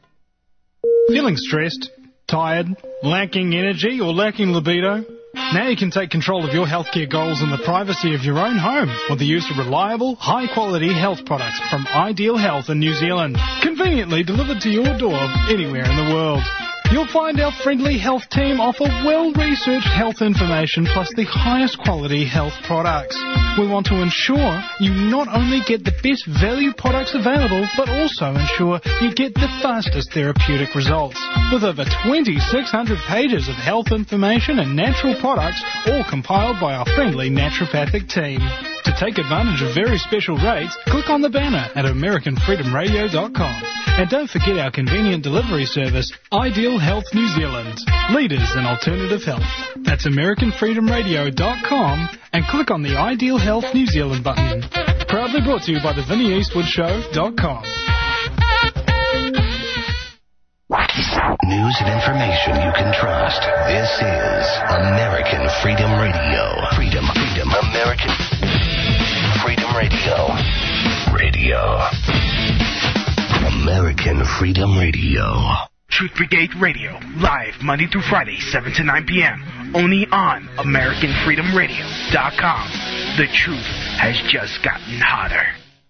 Feeling stressed, tired, lacking energy, or lacking libido? Now you can take control of your healthcare goals in the privacy of your own home with the use of reliable, high-quality health products from Ideal Health in New Zealand, conveniently delivered to your door anywhere in the world. You'll find our friendly health team offer well-researched health information plus the highest quality health products. We want to ensure you not only get the best value products available, but also ensure you get the fastest therapeutic results. With over twenty-six hundred pages of health information and natural products, all compiled by our friendly naturopathic team. To take advantage of very special rates, click on the banner at American Freedom Radio dot com. And don't forget our convenient delivery service, Ideal Health New Zealand, leaders in alternative health. That's American Freedom Radio dot com and click on the Ideal Health New Zealand button. Proudly brought to you by the Vinnie Eastwood Show dot com. News and information you can trust. This is American Freedom Radio. Freedom, freedom, American Freedom Radio. Radio. American Freedom Radio. Truth Brigade Radio, live Monday through Friday, seven to nine p.m. Only on American Freedom Radio dot com. The truth has just gotten hotter.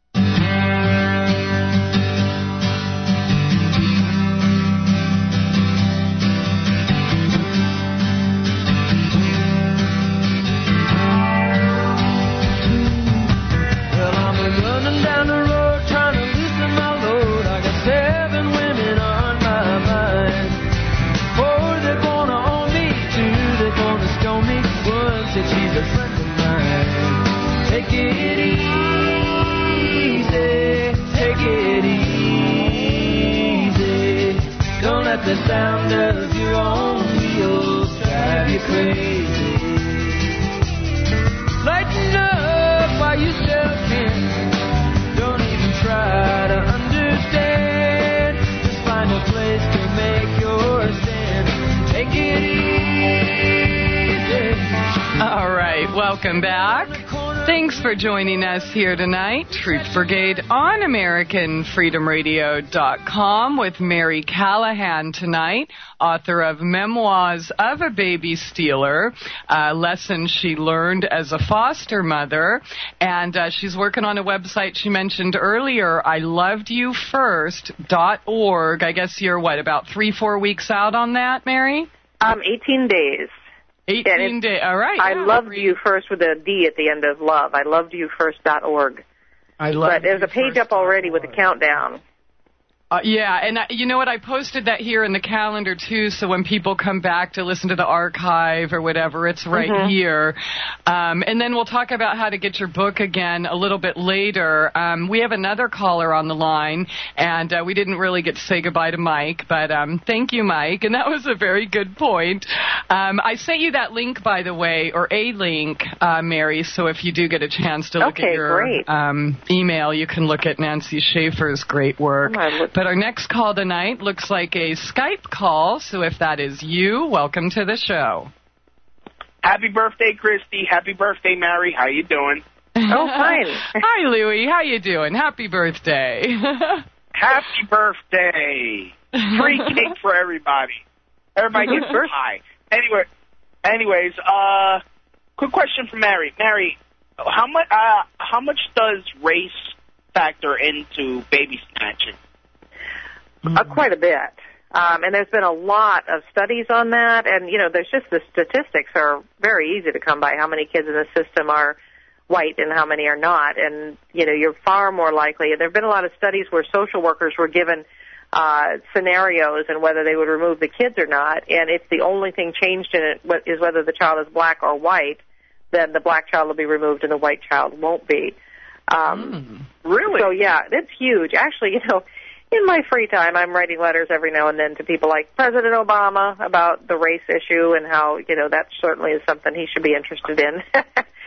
Well, I'm running down the road trying to loosen my load. I got seven women on my mind. Four, they're gonna own me. Two, they're gonna stone me. One said she's a friend of mine. Take it easy, take it easy. Don't let the sound of your own wheels drive you crazy. Lighten up while you still can. Don't even try to understand. Just find a place to make your stand. Take it easy. All right, welcome back. Thanks for joining us here tonight. Truth Brigade on American Freedom Radio dot com with Mary Callahan tonight, author of Memoirs of a Baby Stealer, uh, lessons she learned as a foster mother. And uh, she's working on a website she mentioned earlier, I loved you first dot org. I guess you're, what, about three, four weeks out on that, Mary? Um, eighteen days. eighteen days. All right. I yeah. loved you first with a D at the end of love. I loved you first dot org. I love But there's a page up already with a countdown. Uh, yeah, and uh, you know what? I posted that here in the calendar, too, so when people come back to listen to the archive or whatever, it's right Mhm. here. Um, and then we'll talk about how to get your book again a little bit later. Um, we have another caller on the line, and uh, we didn't really get to say goodbye to Mike, but um, thank you, Mike, and that was a very good point. Um, I sent you that link, by the way, or a link, uh, Mary, so if you do get a chance to look Okay, at your great. um, email, you can look at Nancy Schaefer's great work. But our next call tonight looks like a Skype call, so if that is you, welcome to the show. Happy birthday, Christy. Happy birthday, Mary. How you doing? Oh, fine. Hi, Louie. How you doing? Happy birthday. Happy birthday. Free cake for everybody. Everybody gets a pie. Anyway, anyways, uh, quick question for Mary. Mary, how much, uh, how much does race factor into baby snatching? Uh, quite a bit. Um, and there's been a lot of studies on that. And, you know, there's just the statistics are very easy to come by, how many kids in the system are white and how many are not. And, you know, you're far more likely. And there have been a lot of studies where social workers were given uh, scenarios and whether they would remove the kids or not. And if the only thing changed in it is whether the child is black or white, then the black child will be removed and the white child won't be. Um, mm. Really? So, yeah, it's huge. Actually, you know, in my free time, I'm writing letters every now and then to people like President Obama about the race issue and how, you know, that certainly is something he should be interested in. But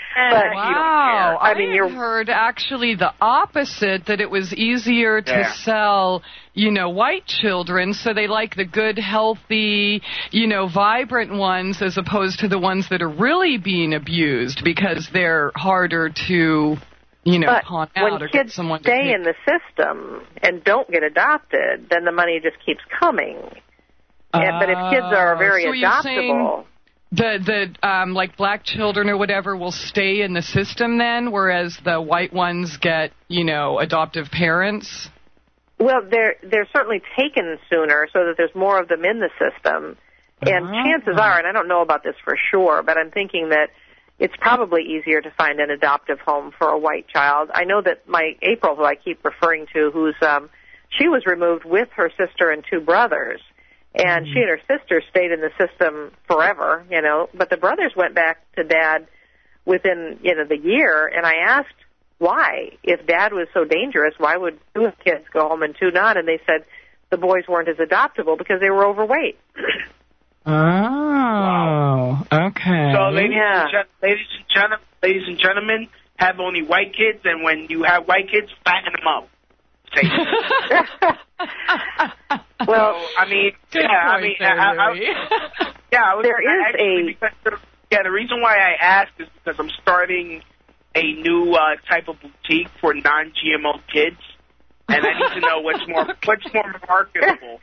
wow. I mean, I you're heard actually the opposite, that it was easier to Yeah. sell, you know, white children, so they like the good, healthy, you know, vibrant ones as opposed to the ones that are really being abused because they're harder to, you know, but pawn when out or kids get someone to stay take. in the system and don't get adopted, then the money just keeps coming. And, but if kids are very so you're saying adoptable, the the um, like black children or whatever will stay in the system then, whereas the white ones get, you know, adoptive parents. well, they're they're certainly taken sooner, so that there's more of them in the system. And Ah. chances are, and I don't know about this for sure, but I'm thinking that it's probably easier to find an adoptive home for a white child. I know that my April, who I keep referring to, who's um, she was removed with her sister and two brothers, and she and her sister stayed in the system forever, you know. But the brothers went back to dad within, you know, the year, and I asked why, if dad was so dangerous, why would two kids go home and two not? And they said the boys weren't as adoptable because they were overweight. Oh, okay. So, ladies, Yeah. and gen- ladies and gentlemen, ladies and gentlemen, have only white kids, and when you have white kids, fatten them up. say that. Well, so, I mean, good yeah, I point mean, there, I, I, Louis. yeah, I was, There I, is actually, a- because there, yeah. The reason why I asked is because I'm starting a new uh, type of boutique for non-G M O kids, and I need to know what's more what's more marketable.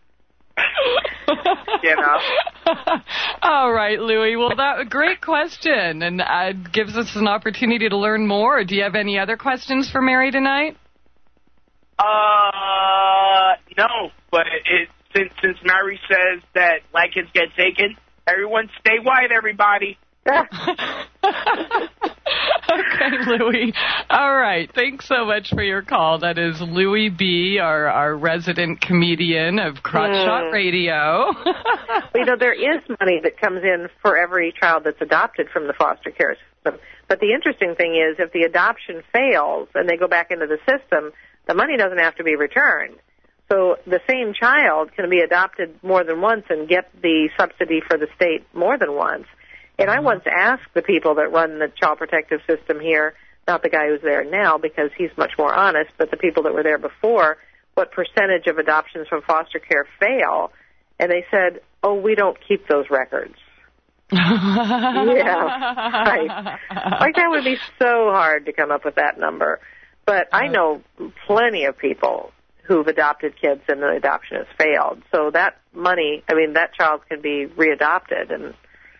You know. All right, Louis. Well, that great question, and uh, gives us an opportunity to learn more. Do you have any other questions for Mary tonight? Uh, no, but it, since since Mary says that black kids get taken, everyone stay white, everybody. Okay, Louis. All right. Thanks so much for your call. That is Louis B., our, our resident comedian of Crotch Shot Hmm. Radio. Well, you know, there is money that comes in for every child that's adopted from the foster care system. But the interesting thing is, if the adoption fails and they go back into the system, the money doesn't have to be returned. So the same child can be adopted more than once and get the subsidy for the state more than once. And I once asked the people that run the child protective system here, not the guy who's there now because he's much more honest, but the people that were there before, what percentage of adoptions from foster care fail. And they said, oh, we don't keep those records. Yeah, right. Like, that would be so hard to come up with that number. But I know plenty of people who've adopted kids and the adoption has failed. So that money, I mean, that child can be readopted, and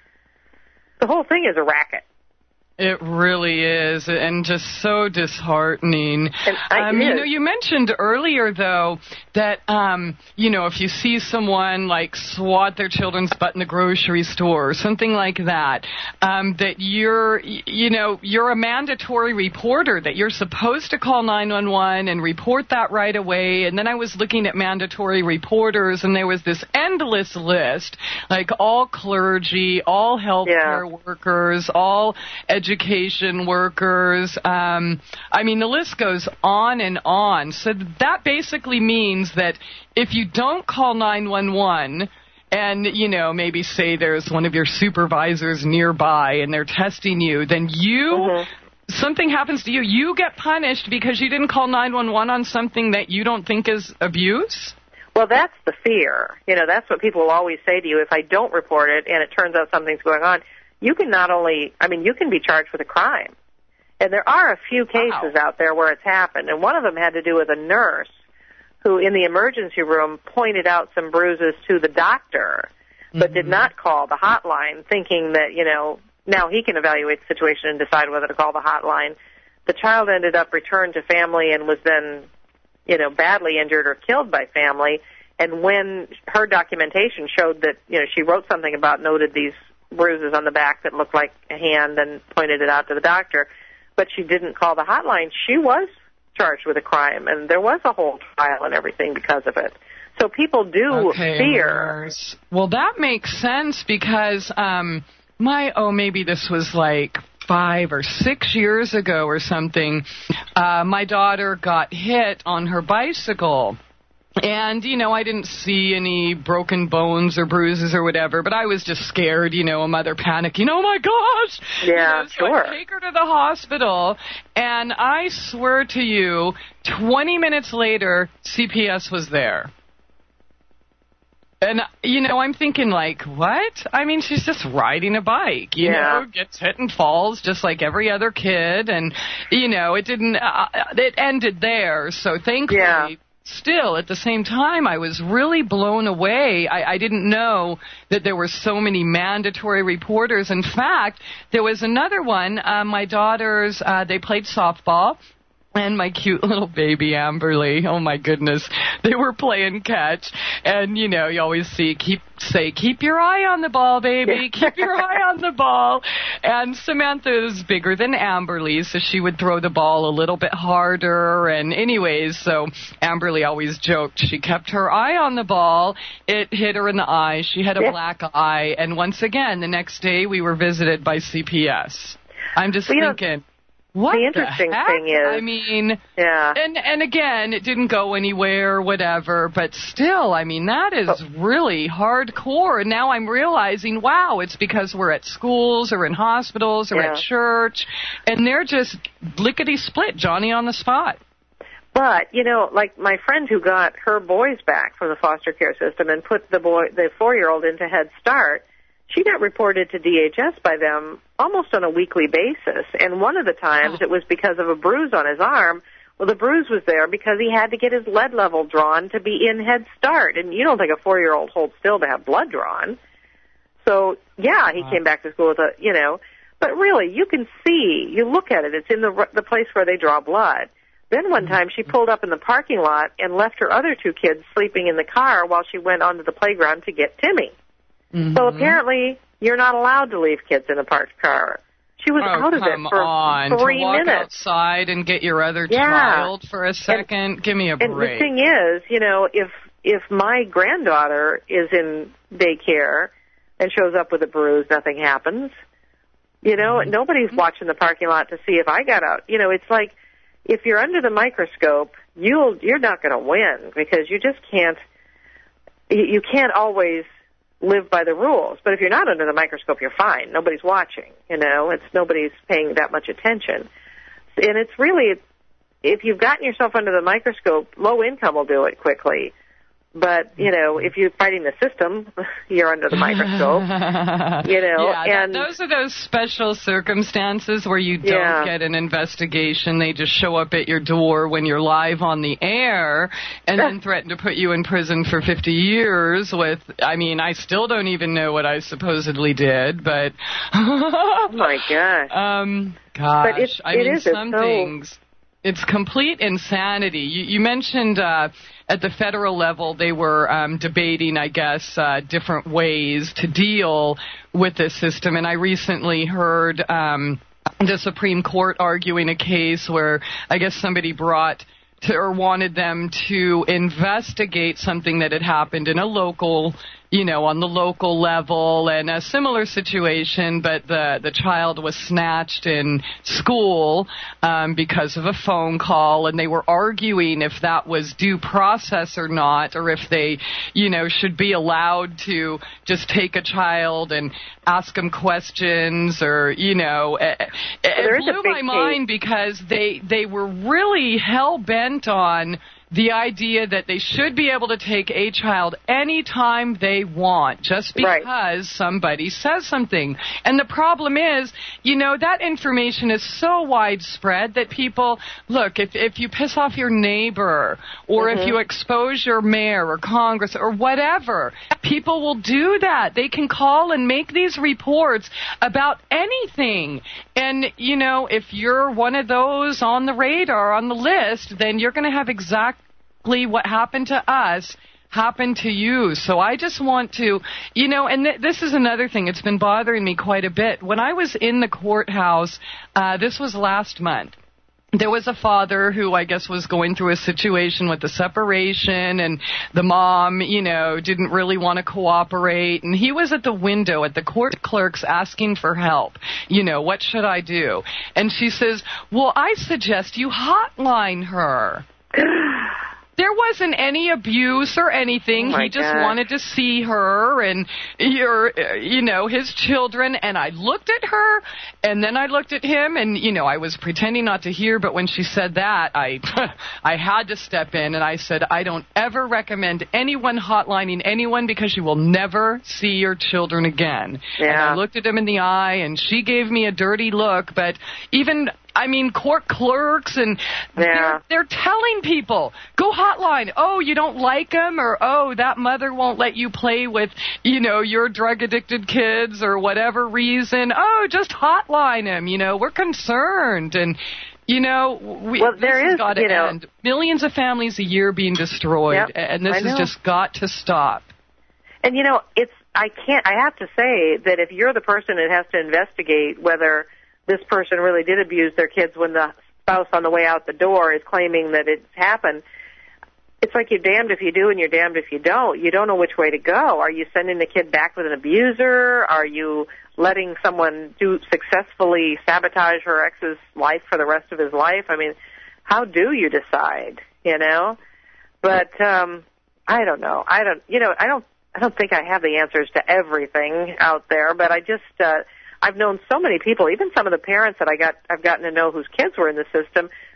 the whole thing is a racket. It really is, and just so disheartening. And I um, you is. know, you mentioned earlier, though, that, um, you know, if you see someone, like, swat their children's butt in the grocery store or something like that, um, that you're, y- you know, you're a mandatory reporter, that you're supposed to call nine one one and report that right away. And then I was looking at mandatory reporters, and there was this endless list, like all clergy, all healthcare workers, all education workers. Um, I mean, the list goes on and on. So that basically means that if you don't call nine one one and, you know, maybe say there's one of your supervisors nearby and they're testing you, then you, something happens to you, you get punished because you didn't call nine one one on something that you don't think is abuse? Well, that's the fear. You know, that's what people will always say to you. If I don't report it and it turns out something's going on, you can not only, I mean, you can be charged with a crime. And there are a few cases out there where it's happened. And one of them had to do with a nurse who, in the emergency room, pointed out some bruises to the doctor, but mm-hmm. did not call the hotline, thinking that, you know, now he can evaluate the situation and decide whether to call the hotline. The child ended up returned to family and was then, you know, badly injured or killed by family. And when her documentation showed that, you know, she wrote something about, noted these bruises on the back that looked like a hand and pointed it out to the doctor, but she didn't call the hotline, she was charged with a crime, and there was a whole trial and everything because of it. So people do Okay, fear. Mars. Well, that makes sense because um, my, oh, maybe this was like five or six years ago or something, uh, my daughter got hit on her bicycle. And, you know, I didn't see any broken bones or bruises or whatever, but I was just scared, you know, a mother panicking, oh, my gosh! Yeah, you know, so sure. I take her to the hospital, and I swear to you, twenty minutes later, C P S was there. And, you know, I'm thinking, like, what? I mean, she's just riding a bike, you Yeah. know, gets hit and falls just like every other kid, and, you know, it didn't, uh, it ended there, so thankfully... Yeah. Still, at the same time, I was really blown away. I, I didn't know that there were so many mandatory reporters. In fact, there was another one. Uh, my daughters, uh, they played softball. And my cute little baby Amberly, oh my goodness, they were playing catch. And, you know, you always see, keep say, keep your eye on the ball, baby, keep your eye on the ball. And Samantha is bigger than Amberly, so she would throw the ball a little bit harder. And anyways, so Amberly always joked, she kept her eye on the ball. It hit her in the eye. She had a black eye. And once again, the next day, we were visited by C P S. I'm just Well, you know, thinking... What the interesting the heck? thing is, I mean, yeah. and and again, it didn't go anywhere, whatever. But still, I mean, that is really hardcore. And now I'm realizing, wow, it's because we're at schools or in hospitals or Yeah. at church, and they're just lickety split, Johnny on the spot. But, you know, like my friend who got her boys back from the foster care system and put the boy, the four-year-old into Head Start, she got reported to D H S by them almost on a weekly basis. And one of the times it was because of a bruise on his arm. Well, the bruise was there because he had to get his lead level drawn to be in Head Start. And you don't think a four-year-old holds still to have blood drawn. So, yeah, he came back to school with a, you know, but really, you can see, you look at it, it's in the the place where they draw blood. Then one time she pulled up in the parking lot and left her other two kids sleeping in the car while she went onto the playground to get Timmy. Mm-hmm. So apparently, you're not allowed to leave kids in a parked car. She was oh, out of it for on. three to walk minutes. outside and get your other yeah. child for a second. And, Give me a break. And the thing is, you know, if if my granddaughter is in daycare and shows up with a bruise, nothing happens. You know, mm-hmm. nobody's watching the parking lot to see if I got out. You know, it's like if you're under the microscope, you'll you're not going to win because you just can't. You, you can't always live by the rules. But if you're not under the microscope, you're fine. Nobody's watching, you know. It's nobody's paying that much attention. And it's really, if you've gotten yourself under the microscope, low income will do it quickly. But, you know, if you're fighting the system, you're under the microscope, you know. Yeah, and that, those are those special circumstances where you don't yeah. get an investigation. They just show up at your door when you're live on the air and then threaten to put you in prison for fifty years with, I mean, I still don't even know what I supposedly did, but... oh, my gosh. Um, gosh, but it's, I it mean, is, some it's so... things... It's complete insanity. You, you mentioned uh, at the federal level they were um, debating, I guess, uh, different ways to deal with this system. And I recently heard um, the Supreme Court arguing a case where I guess somebody brought to, or wanted them to investigate something that had happened in a local, you know, on the local level, and a similar situation, but the the child was snatched in school um, because of a phone call, and they were arguing if that was due process or not, or if they, you know, should be allowed to just take a child and ask them questions, or, you know, it, it blew my mind because they they were really hell-bent on the idea that they should be able to take a child anytime they want, just because right. somebody says something. And the problem is, you know, that information is so widespread that people, look, if if you piss off your neighbor, or mm-hmm. if you expose your mayor or Congress or whatever, people will do that. They can call and make these reports about anything. And, you know, if you're one of those on the radar, on the list, then you're going to have exact what happened to us happened to you. So I just want to, you know, and th- this is another thing. It's been bothering me quite a bit. When I was in the courthouse, uh, this was last month, there was a father who I guess was going through a situation with the separation, and the mom, you know, didn't really want to cooperate. And he was at the window at the court clerks asking for help. You know, what should I do? And she says, well, I suggest you hotline her. There wasn't any abuse or anything. Oh he just gosh. wanted to see her and your, you know, his children. And I looked at her, and then I looked at him, and, you know, I was pretending not to hear. But when she said that, I, I had to step in, and I said, I don't ever recommend anyone hotlining anyone because you will never see your children again. Yeah. And I looked at him in the eye, and she gave me a dirty look. But even... I mean, court clerks, and yeah. they're, they're telling people, go hotline. Oh, you don't like them, or, oh, that mother won't let you play with, you know, your drug-addicted kids or whatever reason. Oh, just hotline him. You know, we're concerned. And, you know, we, well, this there has is, got to you know, end. Millions of families a year being destroyed, yep, and this I has know. just got to stop. And, you know, it's, I can't, I have to say that if you're the person that has to investigate whether this person really did abuse their kids when the spouse on the way out the door is claiming that it's happened, it's like you're damned if you do and you're damned if you don't. You don't know which way to go. Are you sending the kid back with an abuser? Are you letting someone do successfully sabotage her ex's life for the rest of his life? I mean, how do you decide, you know? But um, I don't know. I don't, you know, I don't, I don't think I have the answers to everything out there, but I just, uh, I've known so many people, even some of the parents that I got, I've gotten to know whose kids were in the system,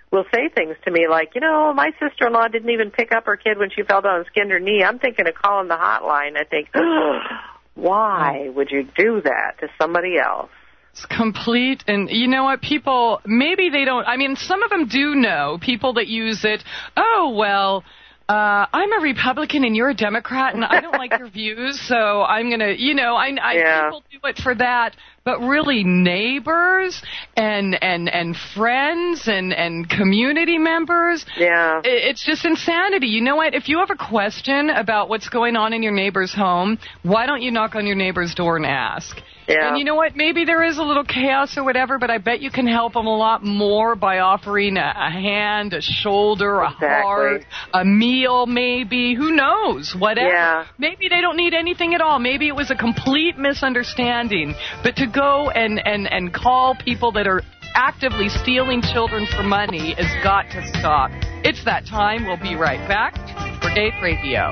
will say things to me like, you know, my sister-in-law didn't even pick up her kid when she fell down and skinned her knee. I'm thinking of calling the hotline. I think, oh, why would you do that to somebody else? It's complete, and you know what, people, maybe they don't, I mean, some of them do know, people that use it, oh, well, uh, I'm a Republican and you're a Democrat and I don't like your views, so I'm going to, you know, I, I Yeah. people do it for that, but really neighbors and and and friends and, and community members, yeah, it, it's just insanity. You know what, if you have a question about what's going on in your neighbor's home, why don't you knock on your neighbor's door and ask? Yeah. And you know what? Maybe there is a little chaos or whatever, but I bet you can help them a lot more by offering a, a hand, a shoulder, a Exactly. heart, a meal maybe. Who knows? Whatever. Yeah. Maybe they don't need anything at all. Maybe it was a complete misunderstanding. But to go and, and, and call people that are actively stealing children for money has got to stop. It's that time. We'll be right back. Brigade Radio.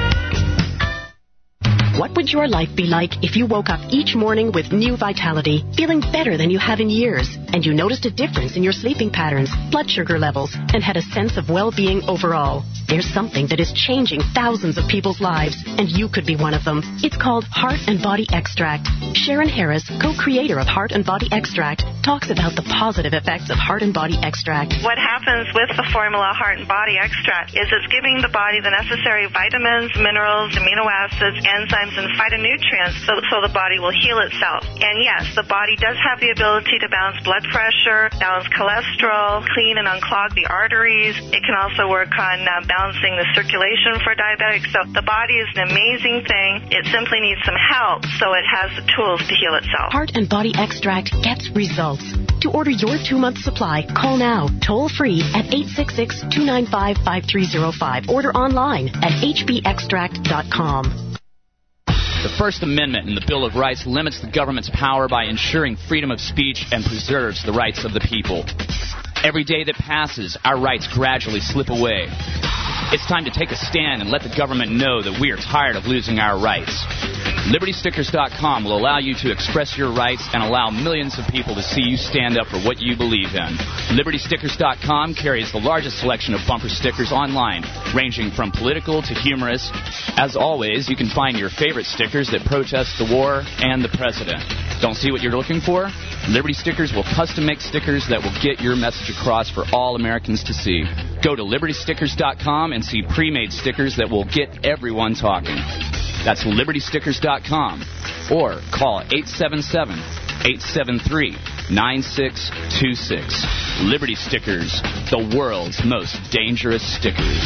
What would your life be like if you woke up each morning with new vitality, feeling better than you have in years, and you noticed a difference in your sleeping patterns, blood sugar levels, and had a sense of well-being overall? There's something that is changing thousands of people's lives, and you could be one of them. It's called Heart and Body Extract. Sharon Harris, co-creator of Heart and Body Extract, talks about the positive effects of Heart and Body Extract. What happens with the formula Heart and Body Extract is it's giving the body the necessary vitamins, minerals, amino acids, enzymes, and phytonutrients so, so the body will heal itself. And yes, the body does have the ability to balance blood pressure, balance cholesterol, clean and unclog the arteries. It can also work on uh, balancing the circulation for diabetics. So the body is an amazing thing. It simply needs some help so it has the tools to heal itself. Heart and Body Extract gets results. To order your two-month supply, call now, toll-free at eight six six, two nine five, five three zero five. Order online at h b extract dot com. The First Amendment in the Bill of Rights limits the government's power by ensuring freedom of speech and preserves the rights of the people. Every day that passes, our rights gradually slip away. It's time to take a stand and let the government know that we are tired of losing our rights. Liberty Stickers dot com will allow you to express your rights and allow millions of people to see you stand up for what you believe in. Liberty Stickers dot com carries the largest selection of bumper stickers online, ranging from political to humorous. As always, you can find your favorite stickers that protest the war and the president. Don't see what you're looking for? Liberty Stickers will custom make stickers that will get your message across for all Americans to see. Go to Liberty Stickers dot com and see pre-made stickers that will get everyone talking. That's Liberty Stickers dot com or call eight seven seven, eight seven three, nine six two six. Liberty Stickers, the world's most dangerous stickers.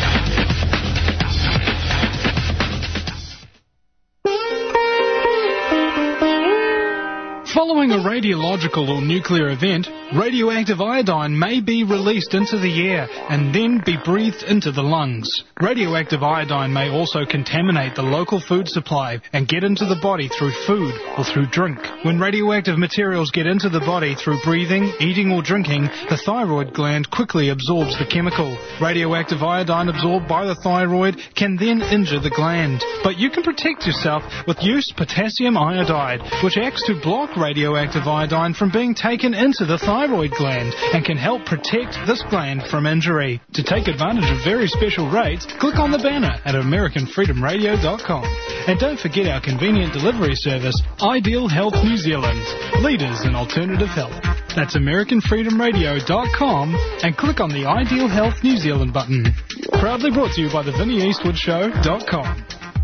Following a radiological or nuclear event, radioactive iodine may be released into the air and then be breathed into the lungs. Radioactive iodine may also contaminate the local food supply and get into the body through food or through drink. When radioactive materials get into the body through breathing, eating or drinking, the thyroid gland quickly absorbs the chemical. Radioactive iodine absorbed by the thyroid can then injure the gland. But you can protect yourself with use potassium iodide, which acts to block radioactive iodine from being taken into the thyroid gland and can help protect this gland from injury. To take advantage of very special rates, click on the banner at American Freedom Radio dot com. And don't forget our convenient delivery service, Ideal Health New Zealand, leaders in alternative health. That's American Freedom Radio dot com and click on the Ideal Health New Zealand button. Proudly brought to you by the Vinnie Eastwood Show dot com.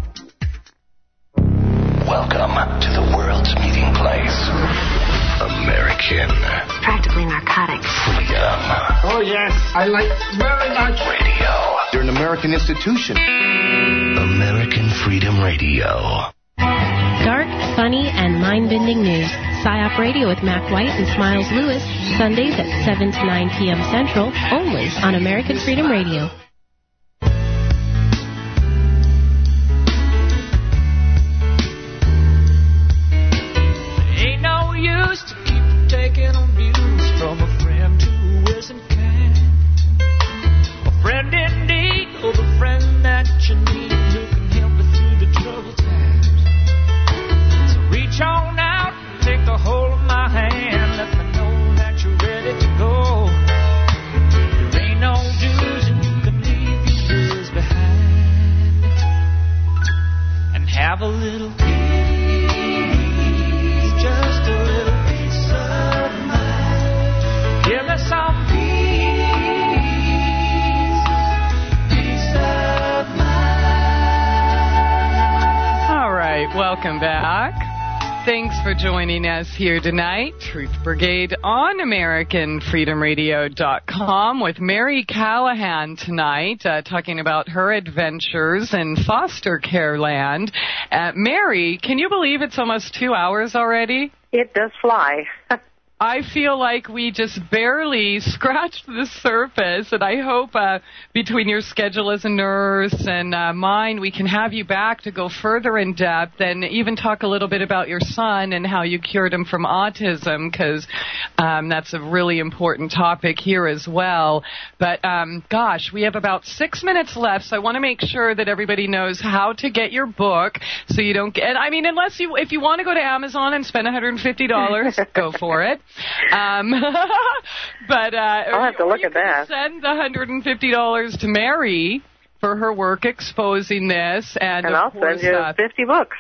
Welcome to the world's meeting place. American. Practically narcotic. Freedom. Oh, yes. I like very much. Radio. You're an American institution. American Freedom Radio. Dark, funny, and mind-bending news. PsyOp Radio with Mac White and Smiles Lewis. Sundays at seven to nine p.m. Central, only on American Freedom Radio. Ain't no use to keep taking abuse from a friend who isn't kind. A friend in need, or the friend that you need who can help you through the troubled times. So reach on out, take the hold of my hand, let me know that you're ready to go. have a little peace, just a little peace of mind. Give me some peace, peace of mind. All right, welcome back. Thanks for joining us here tonight. Truth Brigade on American Freedom Radio dot com with Mary Callahan tonight, uh, talking about her adventures in foster care land. Uh, Mary, can you believe it's almost two hours already? It does fly. I feel like we just barely scratched the surface, and I hope uh, between your schedule as a nurse and uh, mine, we can have you back to go further in depth and even talk a little bit about your son and how you cured him from autism, because um, that's a really important topic here as well. But, um, gosh, we have about six minutes left, so I want to make sure that everybody knows how to get your book so you don't get, and I mean, unless you, if you want to go to Amazon and spend one hundred fifty dollars, go for it. Um, but uh, I'll have to look at that. Send the one hundred fifty dollars to Mary for her work exposing this, and, and of I'll course, send you uh, fifty books.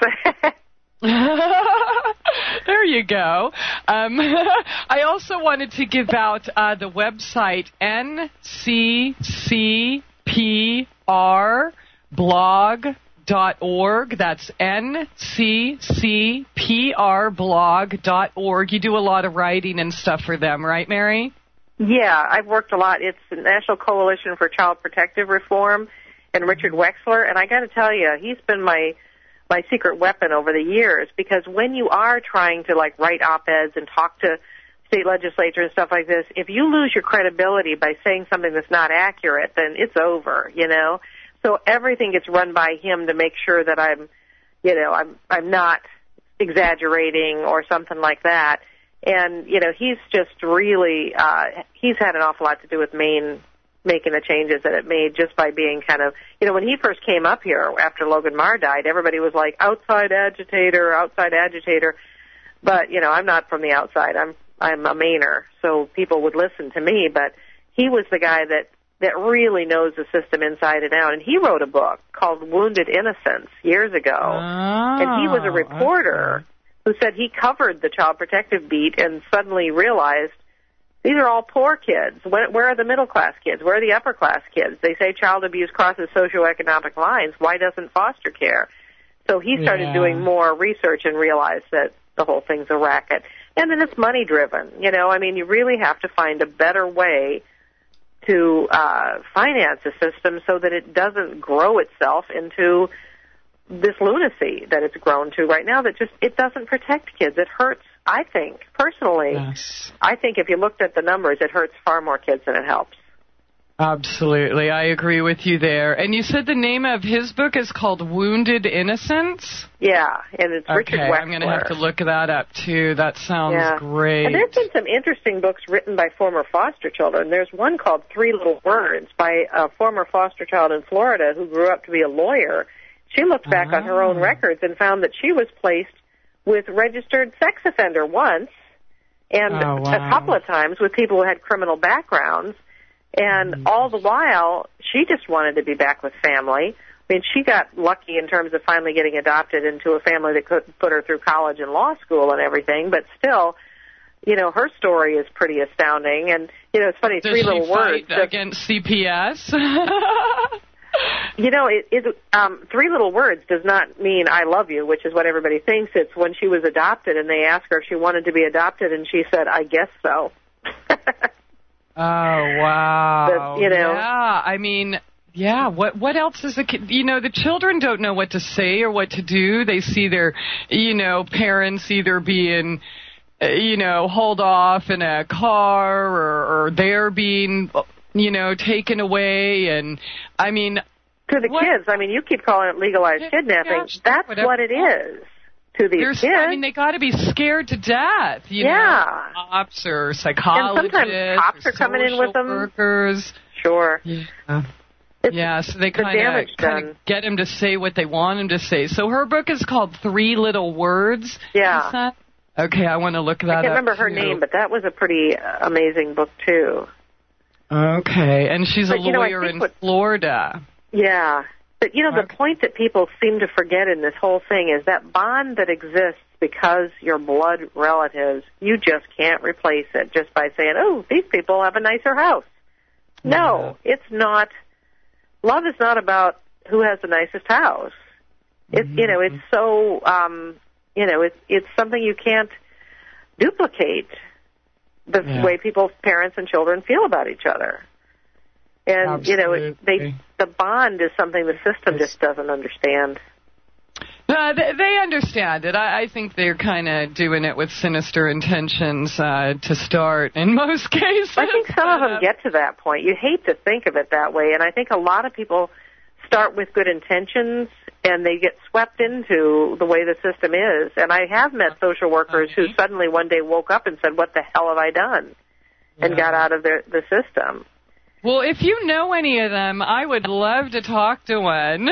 There you go. Um, I also wanted to give out uh, the website N C C P R blog dot org. That's N C C P R blog dot org. You do a lot of writing and stuff for them, right, Mary? Yeah, I've worked a lot. It's the National Coalition for Child Protective Reform and Richard Wexler, and I got to tell you, he's been my my secret weapon over the years, because when you are trying to, like, write op-eds and talk to state legislature and stuff like this, if you lose your credibility by saying something that's not accurate, then it's over, you know? So everything gets run by him to make sure that I'm, you know, I'm I'm not exaggerating or something like that. And, you know, he's just really, uh, he's had an awful lot to do with Maine making the changes that it made just by being kind of, you know, when he first came up here after Logan Marr died, everybody was like, outside agitator, outside agitator. But, you know, I'm not from the outside. I'm I'm a Mainer, so people would listen to me. But he was the guy that that really knows the system inside and out. And he wrote a book called Wounded Innocence years ago. Oh, and he was a reporter who said he covered the child protective beat and suddenly realized these are all poor kids. Where, where are the middle-class kids? Where are the upper-class kids? They say child abuse crosses socioeconomic lines. Why doesn't foster care? So he started Yeah. doing more research and realized that the whole thing's a racket. And then it's money-driven. You know, I mean, you really have to find a better way to uh, finance a system so that it doesn't grow itself into this lunacy that it's grown to right now that just, it doesn't protect kids. It hurts, I think, personally. Yes. I think if you looked at the numbers, it hurts far more kids than it helps. Absolutely. I agree with you there. And you said the name of his book is called Wounded Innocence? Yeah, and it's Okay, Richard Wexler. I'm going to have to look that up, too. That sounds Yeah. great. And there's been some interesting books written by former foster children. There's one called Three Little Words by a former foster child in Florida who grew up to be a lawyer. She looked back on her own records and found that she was placed with registered sex offender once and Oh, wow. a couple of times with people who had criminal backgrounds. And all the while, she just wanted to be back with family. I mean, she got lucky in terms of finally getting adopted into a family that could put her through college and law school and everything, but still, you know, her story is pretty astounding. And, you know, it's funny, Does Three she Little fight Words. against C P S? You know, it, it um, Three Little Words does not mean I love you, which is what everybody thinks. It's when she was adopted and they asked her if she wanted to be adopted, and she said, I guess so. Oh, wow. But, you know. Yeah, I mean, yeah, what what else is the kid? You know, the children don't know what to say or what to do. They see their, you know, parents either being, uh, you know, hauled off in a car or, or they're being, you know, taken away. And, I mean. To the what, kids, I mean, you keep calling it legalized kidnapping. Yeah, That's whatever. what it is to these There's, kids. I mean, they got to be scared to death, you Yeah. know, cops or psychologists. And sometimes cops or are coming in with social them. Workers. Sure. Yeah. It's yeah, so they the kind damage of kind done. of get him to say what they want him to say. So her book is called Three Little Words. Yeah. Is that? Okay, I want to look that up. I can't remember her too. name, but that was a pretty uh, amazing book, too. Okay, and she's But, a you know, I lawyer think in what- Florida. Yeah. But, you know, the point that people seem to forget in this whole thing is that bond that exists because you're blood relatives, you just can't replace it just by saying, oh, these people have a nicer house. No, it's not. Love is not about who has the nicest house. It's, you know, it's so, um, you know, it's, it's something you can't duplicate, the Yeah. way people's parents and children feel about each other. And, you know, it, they, the bond is something the system just doesn't understand. Uh, they, they understand it. I, I think they're kind of doing it with sinister intentions uh, to start in most cases. I think some of them get to that point. You hate to think of it that way, and I think a lot of people start with good intentions, and they get swept into the way the system is. And I have met social workers who suddenly one day woke up and said, what the hell have I done? And got out of their, the system. Well, if you know any of them, I would love to talk to one.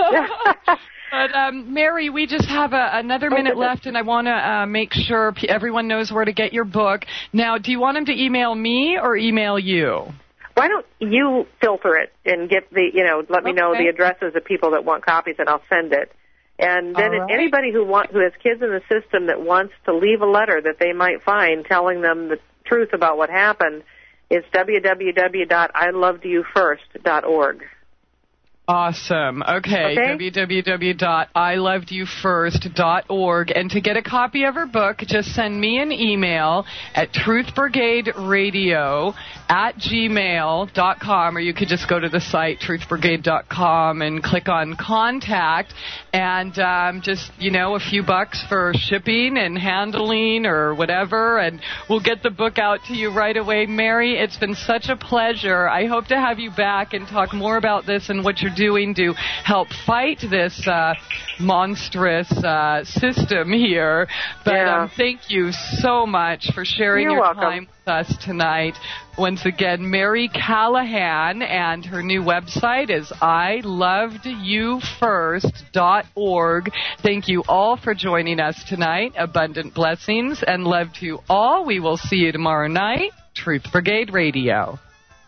But, um, Mary, we just have a, another minute left, and I want to uh, make sure p- everyone knows where to get your book. Now, do you want them to email me or email you? Why don't you filter it and get the, you know, let me know the addresses of people that want copies, and I'll send it. And then All right. anybody who want, who has kids in the system that wants to leave a letter that they might find telling them the truth about what happened, it's w w w dot i loved you first dot org. Awesome. Okay, Okay. w w w dot i loved you first dot org. And to get a copy of her book, just send me an email at truth brigade radio at gmail dot com, or you could just go to the site truth brigade dot com and click on contact, and um, just, you know, a few bucks for shipping and handling or whatever, and we'll get the book out to you right away. Mary, it's been such a pleasure. I hope to have you back and talk more about this and what you're doing to help fight this uh, monstrous uh, system here. But Yeah. um, thank you so much for sharing You're your welcome. time with us tonight. Once again, Mary Callahan, and her new website is i loved you first dot org. Thank you all for joining us tonight. Abundant blessings and love to you all. We will see you tomorrow night. Truth Brigade Radio.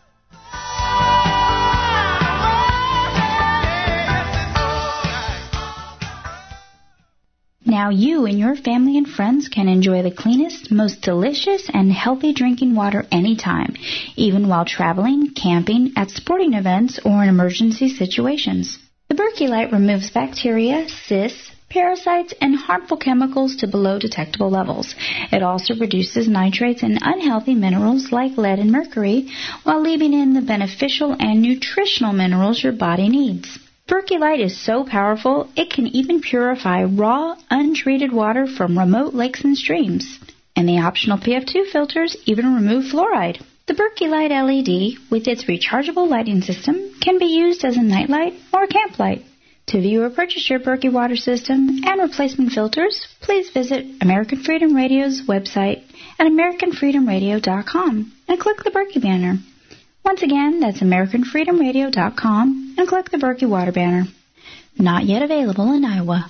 Now you and your family and friends can enjoy the cleanest, most delicious, and healthy drinking water anytime, even while traveling, camping, at sporting events, or in emergency situations. The Berkey Light removes bacteria, cysts, parasites, and harmful chemicals to below detectable levels. It also reduces nitrates and unhealthy minerals like lead and mercury, while leaving in the beneficial and nutritional minerals your body needs. Berkey Light is so powerful, it can even purify raw, untreated water from remote lakes and streams. And the optional P F two filters even remove fluoride. The Berkey Light L E D, with its rechargeable lighting system, can be used as a nightlight or camp light. To view or purchase your Berkey water system and replacement filters, please visit American Freedom Radio's website at american freedom radio dot com and click the Berkey banner. Once again, that's american freedom radio dot com and click the Berkey water banner. Not yet available in Iowa.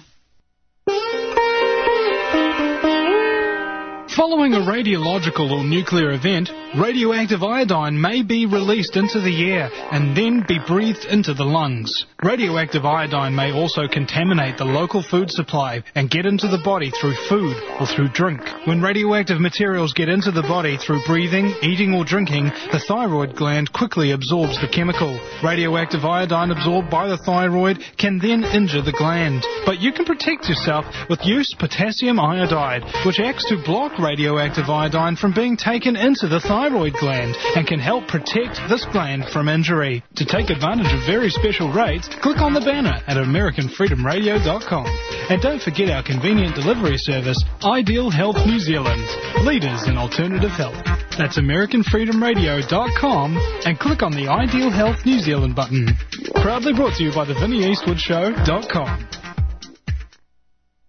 Following a radiological or nuclear event, radioactive iodine may be released into the air and then be breathed into the lungs. Radioactive iodine may also contaminate the local food supply and get into the body through food or through drink. When radioactive materials get into the body through breathing, eating or drinking, the thyroid gland quickly absorbs the chemical. Radioactive iodine absorbed by the thyroid can then injure the gland. But you can protect yourself with use potassium iodide, which acts to block radioactive iodine from being taken into the thyroid gland and can help protect this gland from injury. To take advantage of very special rates, click on the banner at american freedom radio dot com. And don't forget our convenient delivery service, Ideal Health New Zealand, leaders in alternative health. That's american freedom radio dot com and click on the Ideal Health New Zealand button. Proudly brought to you by the Vinnie Eastwood Show dot com.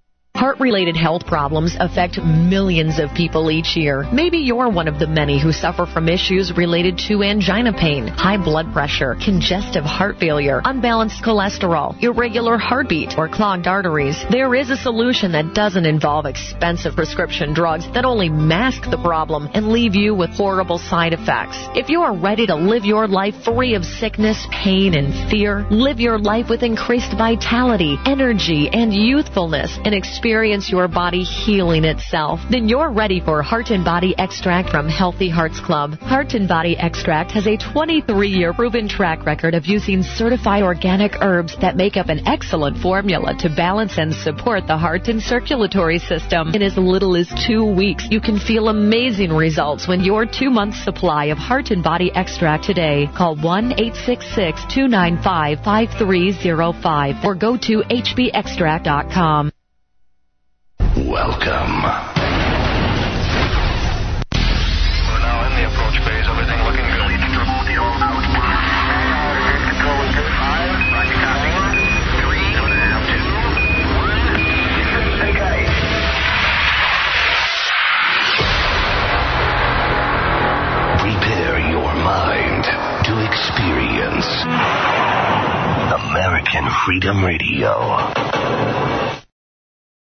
Heart-related health problems affect millions of people each year. Maybe you're one of the many who suffer from issues related to angina pain, high blood pressure, congestive heart failure, unbalanced cholesterol, irregular heartbeat, or clogged arteries. There is a solution that doesn't involve expensive prescription drugs that only mask the problem and leave you with horrible side effects. If you are ready to live your life free of sickness, pain, and fear, live your life with increased vitality, energy, and youthfulness, and experience your body healing itself, then you're ready for Heart and Body Extract from Healthy Hearts Club. Heart and Body Extract has a twenty-three year proven track record of using certified organic herbs that make up an excellent formula to balance and support the heart and circulatory system. In as little as two weeks, you can feel amazing results when your two-month supply of Heart and Body Extract today. Call one eight six six, two nine five, five three zero five or go to h b extract dot com. Welcome. We're now in the approach phase. Everything looking good. Control is good. Five. Roger, copy. Three. Two and a half. Two. One. Take eight. Prepare your mind to experience American Freedom Radio.